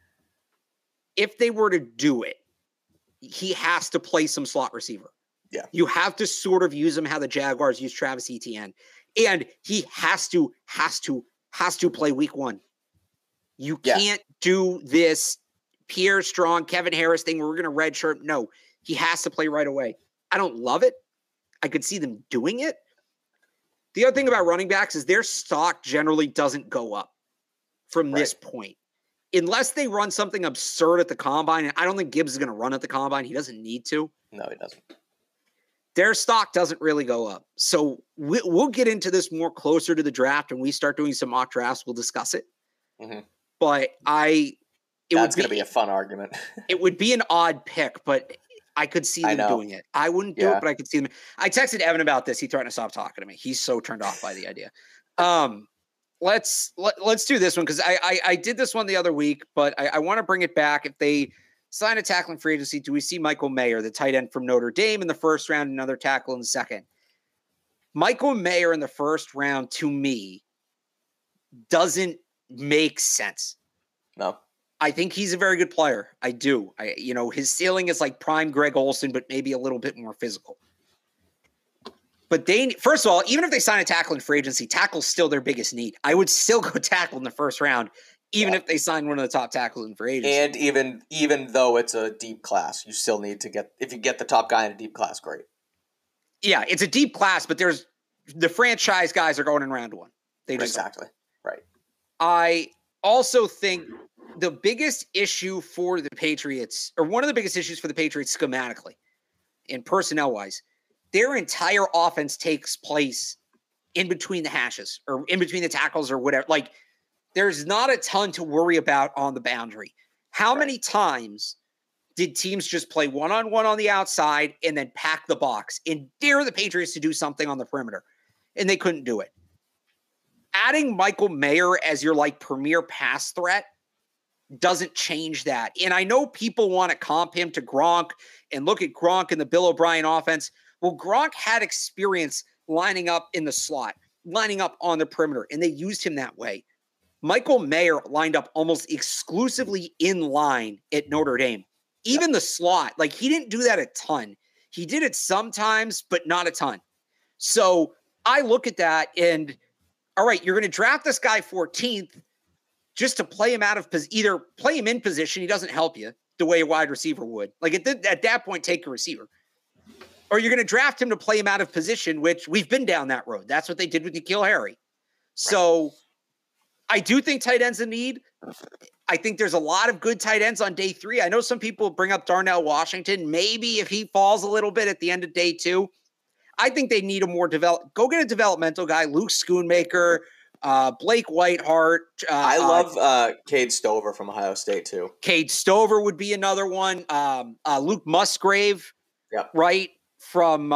[SPEAKER 2] If they were to do it, he has to play some slot receiver.
[SPEAKER 1] Yeah.
[SPEAKER 2] You have to sort of use him how the Jaguars use Travis Etienne. And he has to play week one. You can't do this Pierre Strong, Kevin Harris thing where we're going to redshirt. No, he has to play right away. I don't love it. I could see them doing it. The other thing about running backs is their stock generally doesn't go up from this point. Unless they run something absurd at the combine, and I don't think Gibbs is going to run at the combine. He doesn't need to.
[SPEAKER 1] No, he doesn't.
[SPEAKER 2] Their stock doesn't really go up. So we'll get into this more closer to the draft. When we start doing some mock drafts, we'll discuss it.
[SPEAKER 1] Mm-hmm.
[SPEAKER 2] But
[SPEAKER 1] that's going to be a fun argument.
[SPEAKER 2] It would be an odd pick, but I could see them doing it. I wouldn't do it, but I could see them. I texted Evan about this. He threatened to stop talking to me. He's so turned off by the idea. Let's do this one because I did this one the other week, but I want to bring it back. If they sign a tackle in free agency, do we see Michael Mayer, the tight end from Notre Dame, in the first round, another tackle in the second? Michael Mayer in the first round, to me, doesn't make sense.
[SPEAKER 1] No.
[SPEAKER 2] I think he's a very good player. I do. His ceiling is like prime Greg Olsen, but maybe a little bit more physical. But first of all, even if they sign a tackle in free agency, tackle's still their biggest need. I would still go tackle in the first round, even if they sign one of the top tackles in free agency.
[SPEAKER 1] And even though it's a deep class, you still need to if you get the top guy in a deep class, great.
[SPEAKER 2] Yeah, it's a deep class, but there's the franchise guys are going in round one.
[SPEAKER 1] Exactly. Right.
[SPEAKER 2] I also think the biggest issue for the Patriots, or one of the biggest issues for the Patriots schematically and personnel-wise, their entire offense takes place in between the hashes or in between the tackles or whatever. Like, there's not a ton to worry about on the boundary. How many times did teams just play one-on-one on the outside and then pack the box and dare the Patriots to do something on the perimeter? And they couldn't do it. Adding Michael Mayer as your premier pass threat doesn't change that. And I know people want to comp him to Gronk and look at Gronk in the Bill O'Brien offense. Well, Gronk had experience lining up in the slot, lining up on the perimeter, and they used him that way. Michael Mayer lined up almost exclusively in line at Notre Dame. Even the slot, he didn't do that a ton. He did it sometimes, but not a ton. So I look at that and, all right, you're going to draft this guy 14th just to play him out of either play him in position. He doesn't help you the way a wide receiver would. At that point, take a receiver. Or you're going to draft him to play him out of position, which we've been down that road. That's what they did with N'Keal Harry. So I do think tight end's a need. I think there's a lot of good tight ends on day 3. I know some people bring up Darnell Washington. Maybe if he falls a little bit at the end of day 2, I think they need a more go get a developmental guy, Luke Schoonmaker, Blake Whiteheart.
[SPEAKER 1] I love Cade Stover from Ohio State too.
[SPEAKER 2] Cade Stover would be another one. Luke Musgrave, right, from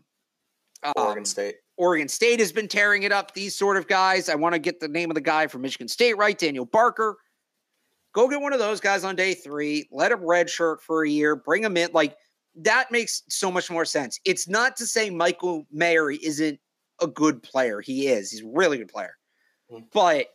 [SPEAKER 1] Oregon State.
[SPEAKER 2] Oregon State has been tearing it up. These sort of guys. I want to get the name of the guy from Michigan State right, Daniel Barker. Go get one of those guys on day 3. Let him redshirt for a year. Bring him in. Like, that makes so much more sense. It's not to say Michael Mayer isn't a good player. He is. He's a really good player. But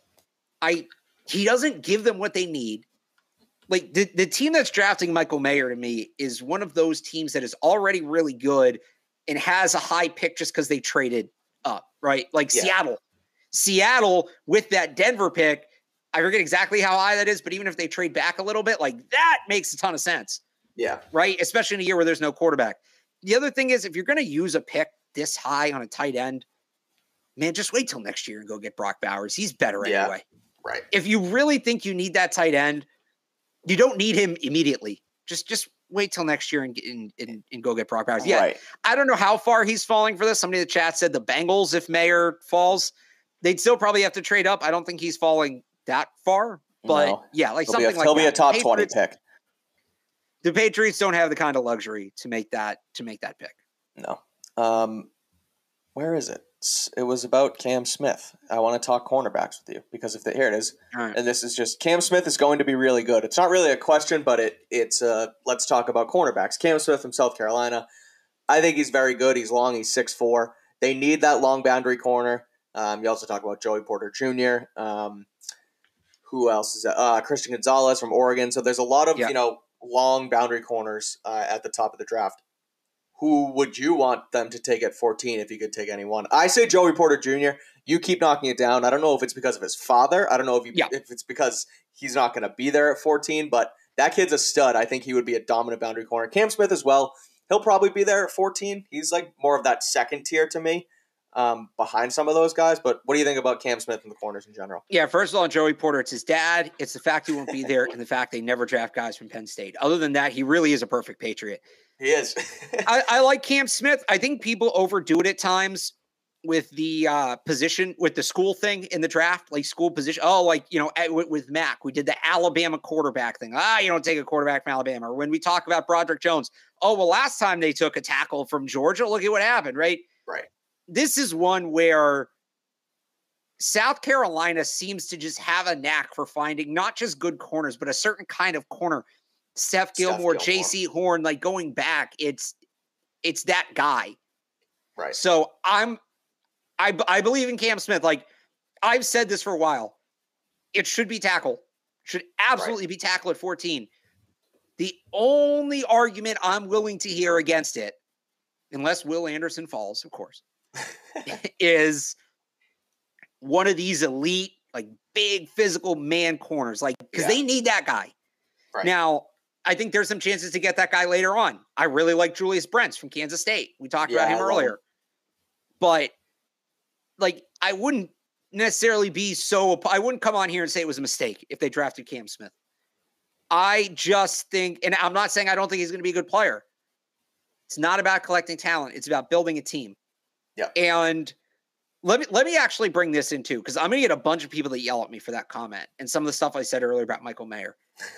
[SPEAKER 2] he doesn't give them what they need. Like, the team that's drafting Michael Mayer to me is one of those teams that is already really good and has a high pick just because they traded up, right? Like Seattle. Seattle with that Denver pick, I forget exactly how high that is, but even if they trade back a little bit, like, that makes a ton of sense.
[SPEAKER 1] Yeah.
[SPEAKER 2] Right? Especially in a year where there's no quarterback. The other thing is, if you're going to use a pick this high on a tight end, man, just wait till next year and go get Brock Bowers. He's better anyway.
[SPEAKER 1] Right.
[SPEAKER 2] If you really think you need that tight end, you don't need him immediately. Just wait till next year and go get Brock Bowers. Yeah. Right. I don't know how far he's falling for this. Somebody in the chat said the Bengals, if Mayer falls, they'd still probably have to trade up. I don't think he's falling that far. But yeah, like something like that.
[SPEAKER 1] He'll be a top 20 pick.
[SPEAKER 2] The Patriots don't have the kind of luxury to make that pick.
[SPEAKER 1] No. Where is it? It was about Cam Smith. I want to talk cornerbacks with you because here it is. Right. And this is just Cam Smith is going to be really good. It's not really a question, but it's let's talk about cornerbacks. Cam Smith from South Carolina. I think he's very good. He's long. He's 6'4". They need that long boundary corner. You also talk about Joey Porter Jr. Who else is that? Christian Gonzalez from Oregon. So there's a lot of long boundary corners at the top of the draft. Who would you want them to take at 14 if you could take anyone? I say Joey Porter Jr. You keep knocking it down. I don't know if it's because of his father. I don't know if it's because he's not going to be there at 14, but that kid's a stud. I think he would be a dominant boundary corner. Cam Smith as well. He'll probably be there at 14. He's like more of that second tier to me, behind some of those guys. But what do you think about Cam Smith and the corners in general?
[SPEAKER 2] Yeah, first of all, Joey Porter, it's his dad. It's the fact he won't be there and the fact they never draft guys from Penn State. Other than that, he really is a perfect Patriot.
[SPEAKER 1] He is.
[SPEAKER 2] I like Cam Smith. I think people overdo it at times with the position, with the school thing in the draft, like school position. Oh, like, with Mac, we did the Alabama quarterback thing. You don't take a quarterback from Alabama. Or when we talk about Broderick Jones, oh, well, last time they took a tackle from Georgia, look at what happened, right?
[SPEAKER 1] Right.
[SPEAKER 2] This is one where South Carolina seems to just have a knack for finding not just good corners, but a certain kind of corner. Steph Gilmore, J.C. Horn, like going back, it's that guy.
[SPEAKER 1] Right.
[SPEAKER 2] So I believe in Cam Smith. Like, I've said this for a while. It should be tackle. Should absolutely be tackle at 14. The only argument I'm willing to hear against it, unless Will Anderson falls, of course, is one of these elite, like, big physical man corners. Like, because they need that guy.
[SPEAKER 1] Right.
[SPEAKER 2] Now, I think there's some chances to get that guy later on. I really like Julius Brents from Kansas State. We talked about him earlier. But, like, I wouldn't necessarily I wouldn't come on here and say it was a mistake if they drafted Cam Smith. I just think, and I'm not saying I don't think he's going to be a good player. It's not about collecting talent. It's about building a team.
[SPEAKER 1] Yeah.
[SPEAKER 2] And let me actually bring this in too, because I'm going to get a bunch of people that yell at me for that comment and some of the stuff I said earlier about Michael Mayer.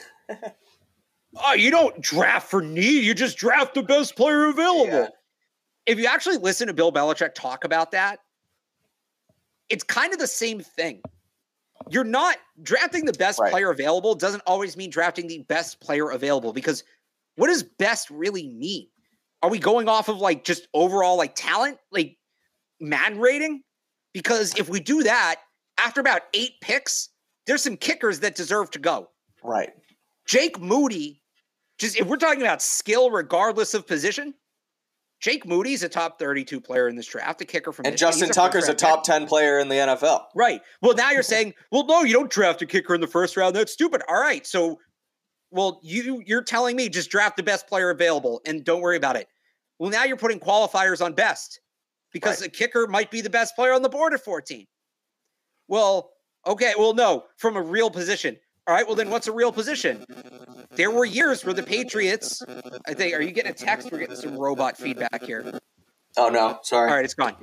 [SPEAKER 2] Oh, you don't draft for need. You just draft the best player available. Yeah. If you actually listen to Bill Belichick talk about that, it's kind of the same thing. You're not drafting the best player available doesn't always mean drafting the best player available, because what does best really mean? Are we going off of like just overall like talent, like man rating? Because if we do that, after about 8 picks, there's some kickers that deserve to go.
[SPEAKER 1] Right.
[SPEAKER 2] Jake Moody, just if we're talking about skill regardless of position, Jake Moody's a top 32 player in this draft, a kicker from
[SPEAKER 1] Michigan. Justin Tucker's a top 10 player in the NFL.
[SPEAKER 2] Right. Well, now you're saying, well, no, you don't draft a kicker in the first round. That's stupid. All right. So, well, you're telling me just draft the best player available and don't worry about it. Well, now you're putting qualifiers on best because a kicker might be the best player on the board at 14. Well, okay. Well, no, from a real position. All right, well, then what's a real position? There were years where the Patriots, I think, are you getting a text? We're getting some robot feedback here.
[SPEAKER 1] Oh, no, sorry.
[SPEAKER 2] All right, it's gone.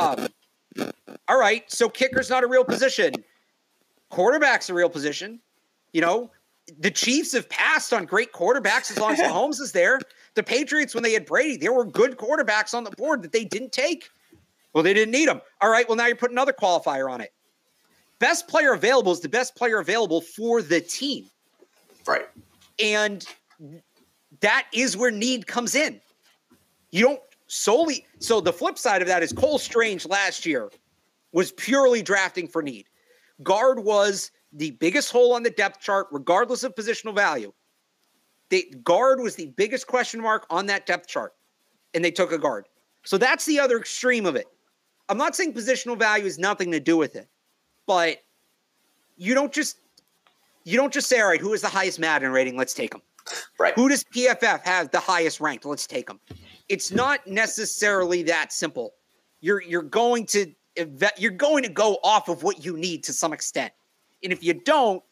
[SPEAKER 2] All right, so kicker's not a real position. Quarterback's a real position. You know, the Chiefs have passed on great quarterbacks as long as Mahomes is there. The Patriots, when they had Brady, there were good quarterbacks on the board that they didn't take. Well, they didn't need them. All right, well, now you're putting another qualifier on it. Best player available is the best player available for the team.
[SPEAKER 1] Right.
[SPEAKER 2] And that is where need comes in. You don't solely. So the flip side of that is Cole Strange last year was purely drafting for need. Guard was the biggest hole on the depth chart, regardless of positional value. Guard was the biggest question mark on that depth chart, and they took a guard. So that's the other extreme of it. I'm not saying positional value has nothing to do with it, but you don't just say, all right, who is the highest Madden rating? Let's take him.
[SPEAKER 1] Right.
[SPEAKER 2] Who does PFF have the highest ranked? Let's take him. It's not necessarily that simple. You're going to go off of what you need to some extent, and if you don't,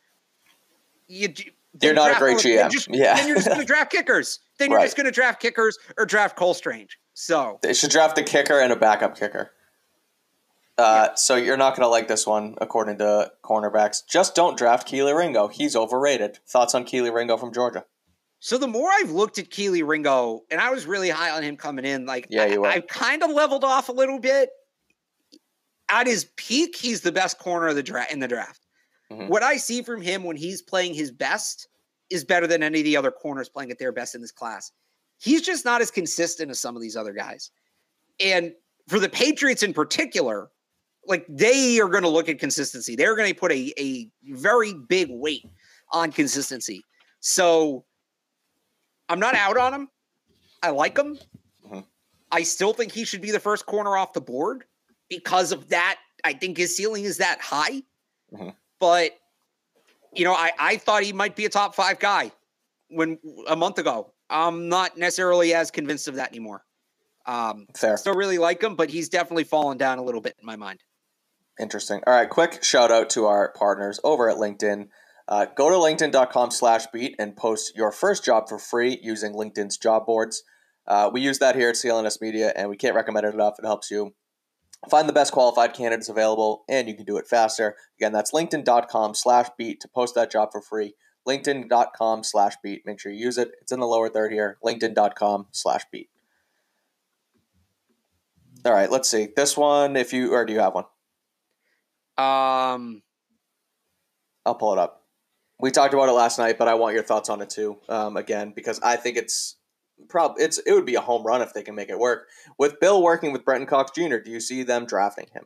[SPEAKER 2] you're
[SPEAKER 1] not a great GM.
[SPEAKER 2] Then you're just going to draft kickers. Then you're just going to draft kickers or draft Cole Strange. So
[SPEAKER 1] they should draft a kicker and a backup kicker. So you're not going to like this one, according to cornerbacks. Just don't draft Kelee Ringo. He's overrated. Thoughts on Kelee Ringo from Georgia?
[SPEAKER 2] So the more I've looked at Kelee Ringo, and I was really high on him coming in, I've kind of leveled off a little bit. At his peak, he's the best corner of in the draft. Mm-hmm. What I see from him when he's playing his best is better than any of the other corners playing at their best in this class. He's just not as consistent as some of these other guys. And for the Patriots in particular, they are going to look at consistency. They're going to put a very big weight on consistency. So I'm not out on him. I like him. Mm-hmm. I still think he should be the first corner off the board because of that. I think his ceiling is that high. Mm-hmm. But, I thought he might be a top 5 guy a month ago. I'm not necessarily as convinced of that anymore.
[SPEAKER 1] Fair.
[SPEAKER 2] Still really like him, but he's definitely fallen down a little bit in my mind.
[SPEAKER 1] Interesting. All right, quick shout out to our partners over at LinkedIn. Go to linkedin.com/beat and post your first job for free using LinkedIn's job boards. We use that here at CLNS Media, and we can't recommend it enough. It helps you find the best qualified candidates available, and you can do it faster. Again, that's linkedin.com/beat to post that job for free. LinkedIn.com/beat. Make sure you use it. It's in the lower third here. LinkedIn.com/beat. All right, let's see. This one, do you have one? I'll pull it up. We talked about it last night, but I want your thoughts on it too. Again, because I think it would be a home run if they can make it work. With Bill working with Brenton Cox Jr., do you see them drafting him?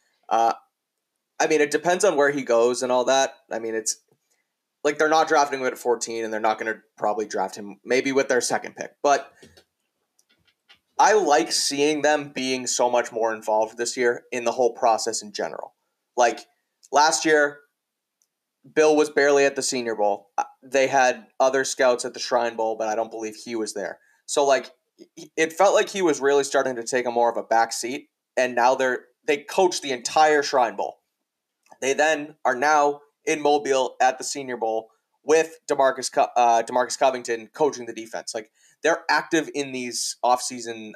[SPEAKER 1] It depends on where he goes and all that. It's they're not drafting him at 14, and they're not going to probably draft him maybe with their second pick. But I like seeing them being so much more involved this year in the whole process in general. Last year, Bill was barely at the Senior Bowl. They had other scouts at the Shrine Bowl, but I don't believe he was there. So, it felt like he was really starting to take a more of a back seat, and now they coach the entire Shrine Bowl. They then are now in Mobile at the Senior Bowl with DeMarcus Covington coaching the defense. They're active in these off-season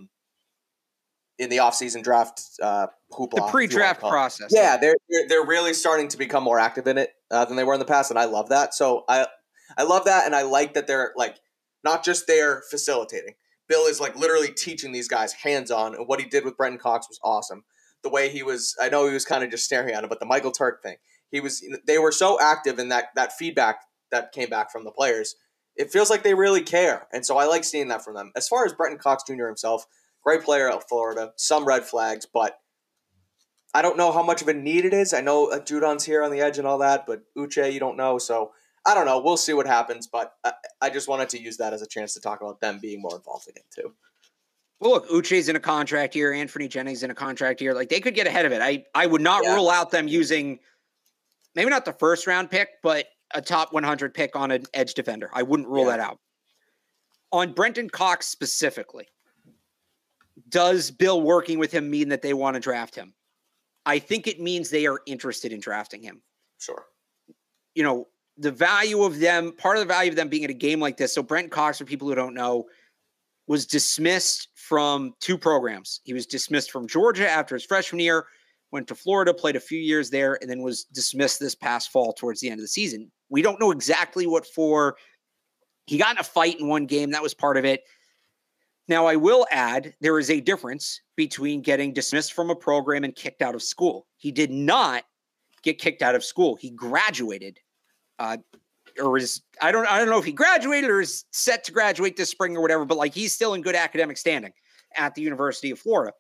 [SPEAKER 1] draft hoopla.
[SPEAKER 2] The pre-draft process.
[SPEAKER 1] Yeah, they're really starting to become more active in it than they were in the past, and I love that. So I love that, and I like that they're not just there facilitating. Bill is literally teaching these guys hands-on, and what he did with Brenton Cox was awesome. The way I know he was kind of just staring at him, but the Michael Turk thing, they were so active in that feedback that came back from the players. It feels like they really care, and so I like seeing that from them. As far as Brenton Cox Jr. himself, great player out of Florida, some red flags, but I don't know how much of a need it is. I know Judon's here on the edge and all that, but Uche, you don't know, so I don't know. We'll see what happens, but I just wanted to use that as a chance to talk about them being more involved in it too.
[SPEAKER 2] Well, look, Uche's in a contract year. Anthony Jennings in a contract year. They could get ahead of it. I would not rule out them using maybe not the first round pick, but a top 100 pick on an edge defender. I wouldn't rule that out. On Brenton Cox specifically, does Bill working with him mean that they want to draft him? I think it means they are interested in drafting him.
[SPEAKER 1] Sure.
[SPEAKER 2] The value of them, part of the value of them being at a game like this. So Brenton Cox, for people who don't know, was dismissed from 2 programs. He was dismissed from Georgia after his freshman year, went to Florida, played a few years there, and then was dismissed this past fall towards the end of the season. We don't know exactly what for. He got in a fight in one game. That was part of it. Now, I will add, there is a difference between getting dismissed from a program and kicked out of school. He did not get kicked out of school. He graduated I don't know if he graduated or is set to graduate this spring or whatever, but like he's still in good academic standing at the University of Florida.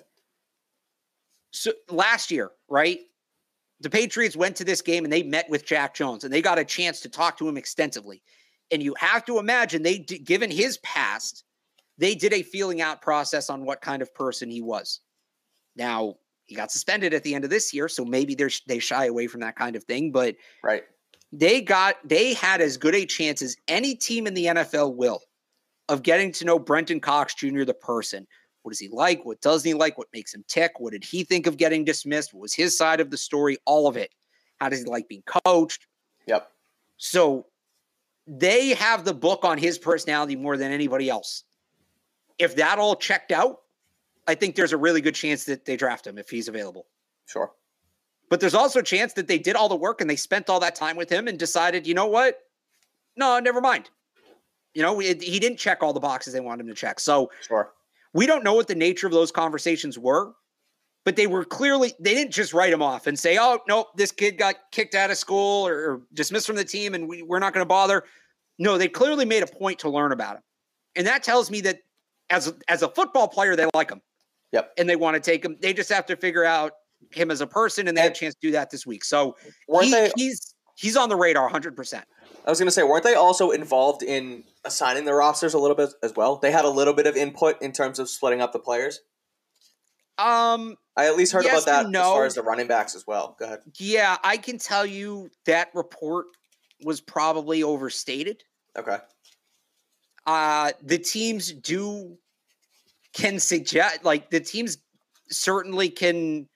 [SPEAKER 2] So last year, right? The Patriots went to this game and they met with Jack Jones and they got a chance to talk to him extensively. And you have to imagine given his past, they did a feeling out process on what kind of person he was. Now, he got suspended at the end of this year, so maybe they shy away from that kind of thing. But
[SPEAKER 1] right.
[SPEAKER 2] They had as good a chance as any team in the NFL will of getting to know Brenton Cox Jr., the person. What does he like? What doesn't he like? What makes him tick? What did he think of getting dismissed? What was his side of the story? All of it. How does he like being coached?
[SPEAKER 1] Yep.
[SPEAKER 2] So they have the book on his personality more than anybody else. If that all checked out, I think there's a really good chance that they draft him if he's available.
[SPEAKER 1] Sure.
[SPEAKER 2] But there's also a chance that they did all the work and they spent all that time with him and decided, you know what? No, never mind. You know, he didn't check all the boxes they wanted him to check. So
[SPEAKER 1] sure.
[SPEAKER 2] We don't know what the nature of those conversations were, but they didn't just write him off and say, oh, nope, this kid got kicked out of school or dismissed from the team and we're not going to bother. No, they clearly made a point to learn about him. And that tells me that as a football player, they like him.
[SPEAKER 1] Yep.
[SPEAKER 2] And they want to take him. They just have to figure out him as a person, and they had a chance to do that this week. So he's on the radar 100%.
[SPEAKER 1] I was going to say, weren't they also involved in assigning the rosters a little bit as well? They had a little bit of input in terms of splitting up the players? I at least heard about that as far as the running backs as well. Go ahead.
[SPEAKER 2] Yeah, I can tell you that report was probably overstated.
[SPEAKER 1] Okay.
[SPEAKER 2] The teams can suggest, like the teams certainly can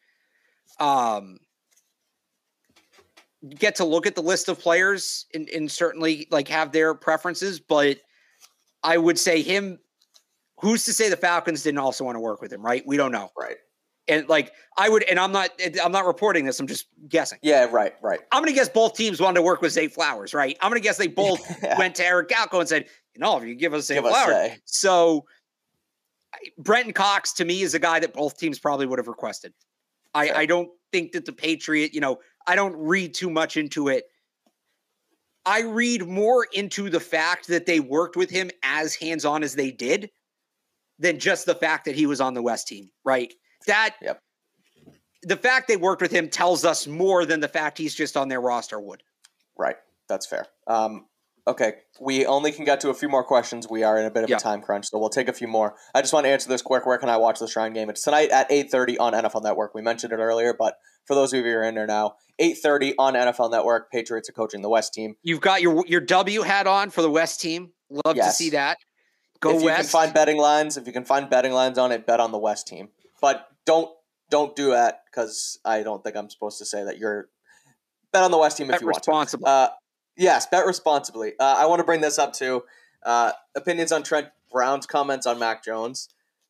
[SPEAKER 2] get to look at the list of players and certainly like have their preferences, but I would say who's to say the Falcons didn't also want to work with him, right? We don't know.
[SPEAKER 1] Right.
[SPEAKER 2] And like I'm not reporting this. I'm just guessing.
[SPEAKER 1] Yeah. Right.
[SPEAKER 2] I'm going to guess both teams wanted to work with Zay Flowers, right? I'm going to guess they both went to Eric Galko and said, if you give us Zay Flowers. So Brenton Cox to me is a guy that both teams probably would have requested. Sure. I don't think that the Patriot, I don't read too much into it. I read more into the fact that they worked with him as hands-on as they did than just the fact that he was on the West team, right? The fact they worked with him tells us more than the fact he's just on their roster would.
[SPEAKER 1] Right. That's fair. Okay. We only can get to a few more questions. We are in a bit of a time crunch, so we'll take a few more. I just want to answer this quick. Where can I watch the Shrine game? It's tonight at 8:30 on NFL Network. We mentioned it earlier, but for those of you who are in there now, 8:30 on NFL Network. Patriots are coaching the West team.
[SPEAKER 2] You've got your W hat on for the West team. Love to see that. Go West.
[SPEAKER 1] If you can find betting lines on it, bet on the West team. But don't do that because I don't think I'm supposed to say that you're bet on the West team if you want to. Yes, bet responsibly. I want to bring this up too. Opinions on Trent Brown's comments on Mac Jones.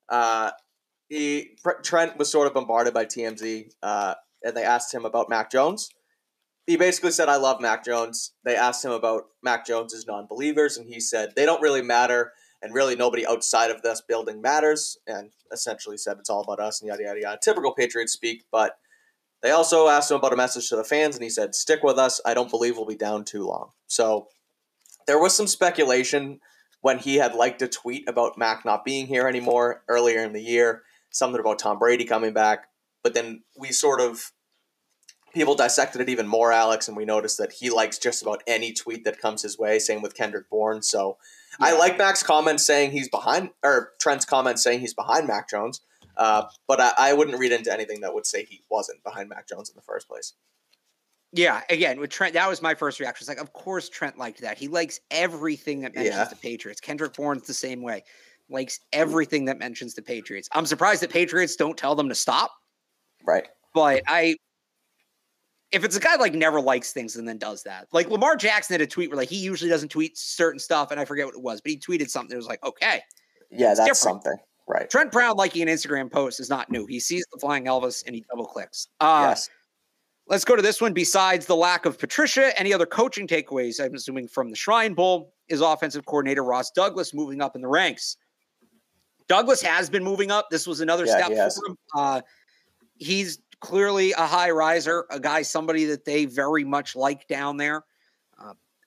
[SPEAKER 1] Trent was sort of bombarded by TMZ, and they asked him about Mac Jones. He basically said, I love Mac Jones. They asked him about Mac Jones' non-believers, and he said, they don't really matter, and really nobody outside of this building matters, and essentially said it's all about us, and yada, yada, yada. Typical Patriots speak, but they also asked him about a message to the fans, and he said, stick with us. I don't believe we'll be down too long. So there was some speculation when he had liked a tweet about Mac not being here anymore earlier in the year, something about Tom Brady coming back. But then people dissected it even more, Alex, and we noticed that he likes just about any tweet that comes his way. Same with Kendrick Bourne. So I like Mac's comments saying he's behind, or Trent's comments saying he's behind Mac Jones. But I wouldn't read into anything that would say he wasn't behind Mac Jones in the first place.
[SPEAKER 2] Yeah, again, with Trent, that was my first reaction. It's like, of course Trent liked that. He likes everything that mentions the Patriots. Kendrick Bourne's the same way. Likes everything that mentions the Patriots. I'm surprised that Patriots don't tell them to stop.
[SPEAKER 1] Right.
[SPEAKER 2] But if it's a guy like never likes things and then does that. Like Lamar Jackson had a tweet where like he usually doesn't tweet certain stuff, and I forget what it was, but he tweeted something that was like, okay.
[SPEAKER 1] Yeah, that's different. Something. Right.
[SPEAKER 2] Trent Brown liking an Instagram post is not new. He sees the flying Elvis and he double clicks.
[SPEAKER 1] Yes.
[SPEAKER 2] Let's go to this one. Besides the lack of Patricia, any other coaching takeaways, I'm assuming from the Shrine Bowl, is offensive coordinator Ross Douglas moving up in the ranks. Douglas has been moving up. This was another step for him. He's clearly a high riser, somebody that they very much like down there.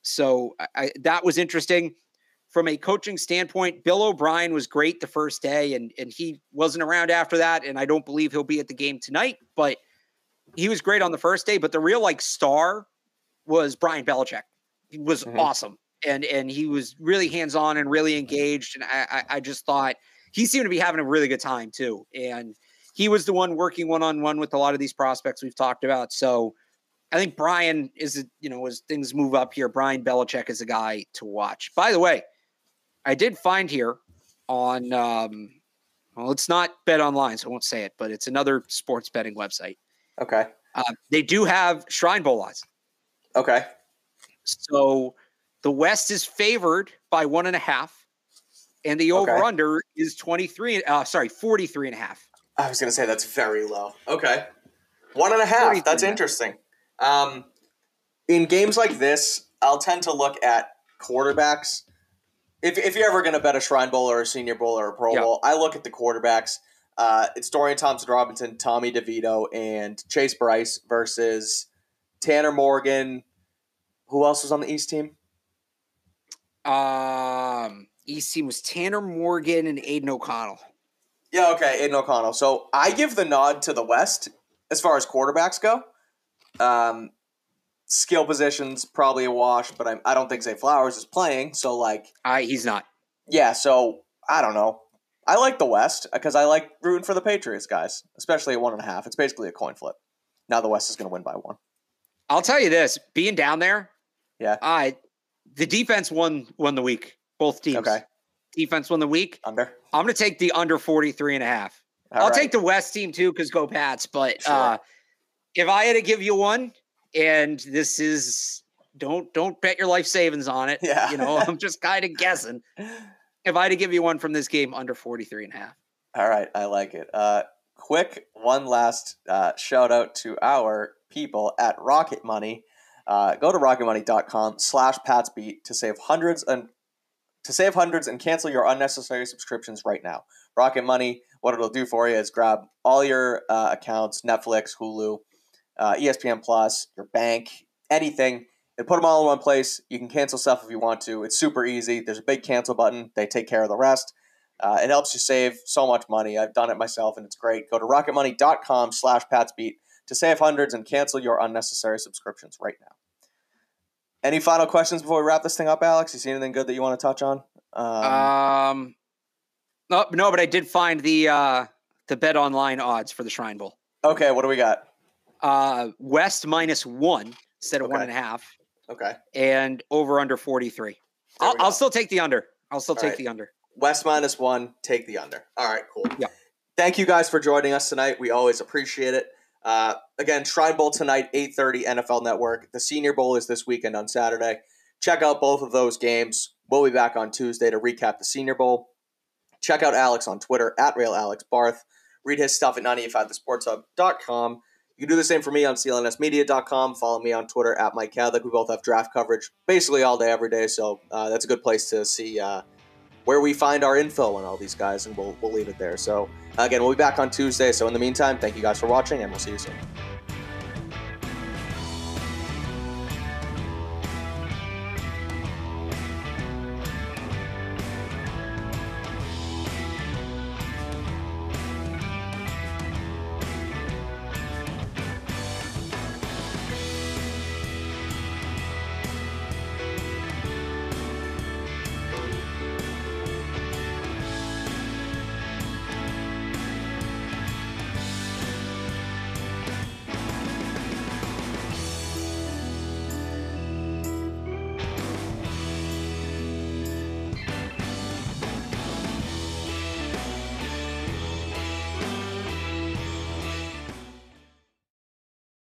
[SPEAKER 2] So that was interesting. From a coaching standpoint, Bill O'Brien was great the first day, and he wasn't around after that, and I don't believe he'll be at the game tonight, but he was great on the first day. But the real star was Brian Belichick. He was awesome, and he was really hands-on and really engaged, and I just thought he seemed to be having a really good time too. And he was the one working one-on-one with a lot of these prospects we've talked about. So I think Brian is, as things move up here, Brian Belichick is a guy to watch. By the way, I did find here on, it's not Bet Online, so I won't say it, but it's another sports betting website.
[SPEAKER 1] Okay.
[SPEAKER 2] They do have Shrine Bowl odds.
[SPEAKER 1] Okay.
[SPEAKER 2] So the West is favored by 1.5, and the over-under is 43.5.
[SPEAKER 1] I was going to say that's very low. Okay. 1.5. That's interesting. In games like this, I'll tend to look at quarterbacks. If you're ever going to bet a Shrine Bowl or a Senior Bowl or a Pro Bowl, I look at the quarterbacks. It's Dorian Thompson-Robinson, Tommy DeVito, and Chase Bryce versus Tanner Morgan. Who else was on the East team?
[SPEAKER 2] East team was Tanner Morgan and Aiden O'Connell.
[SPEAKER 1] Yeah, okay, Aiden O'Connell. So I give the nod to the West as far as quarterbacks go. Skill positions, probably a wash, but I don't think Zay Flowers is playing, so
[SPEAKER 2] he's not.
[SPEAKER 1] Yeah, so I don't know. I like the West because I like rooting for the Patriots guys, especially at 1.5. It's basically a coin flip. Now the West is going to win by 1.
[SPEAKER 2] I'll tell you this: being down there,
[SPEAKER 1] the
[SPEAKER 2] defense won the week. Both teams.
[SPEAKER 1] Okay.
[SPEAKER 2] Defense won the week.
[SPEAKER 1] Under.
[SPEAKER 2] I'm going to take the under 43.5. I'll take the West team too because go Pats. But if I had to give you one. And this is don't bet your life savings on it.
[SPEAKER 1] Yeah.
[SPEAKER 2] I'm just kind of guessing. If I had to give you one from this game, under 43.5.
[SPEAKER 1] All right, I like it. Quick, one last shout out to our people at Rocket Money. Go to rocketmoney.com/PatsBeat to save hundreds and cancel your unnecessary subscriptions right now. Rocket Money, what it'll do for you is grab all your accounts, Netflix, Hulu, ESPN Plus, your bank, anything, and put them all in one place. You can cancel stuff if you want to. It's super easy. There's a big cancel button. They take care of the rest. It helps you save so much money. I've done it myself, and it's great. Go to rocketmoney.com/PatsBeat to save hundreds and cancel your unnecessary subscriptions right now. Any final questions before we wrap this thing up, Alex? You see anything good that you want to touch on?
[SPEAKER 2] No, but I did find the Bet Online odds for the Shrine Bowl.
[SPEAKER 1] Okay, what do we got?
[SPEAKER 2] West -1 instead of 1.5.
[SPEAKER 1] Okay.
[SPEAKER 2] And over under 43. I'll still take the under. The under.
[SPEAKER 1] West -1, take the under. All right, cool.
[SPEAKER 2] Yeah.
[SPEAKER 1] Thank you guys for joining us tonight. We always appreciate it. Again, Shrine Bowl tonight, 8:30 NFL Network. The Senior Bowl is this weekend on Saturday. Check out both of those games. We'll be back on Tuesday to recap the Senior Bowl. Check out Alex on Twitter, @RealAlexBarth. Read his stuff at 985thesportshub.com. You can do the same for me on clnsmedia.com. Follow me on Twitter, @Mike Kadlick. We both have draft coverage basically all day, every day, so that's a good place to see where we find our info on all these guys, and we'll leave it there. So, again, we'll be back on Tuesday. So, in the meantime, thank you guys for watching, and we'll see you soon.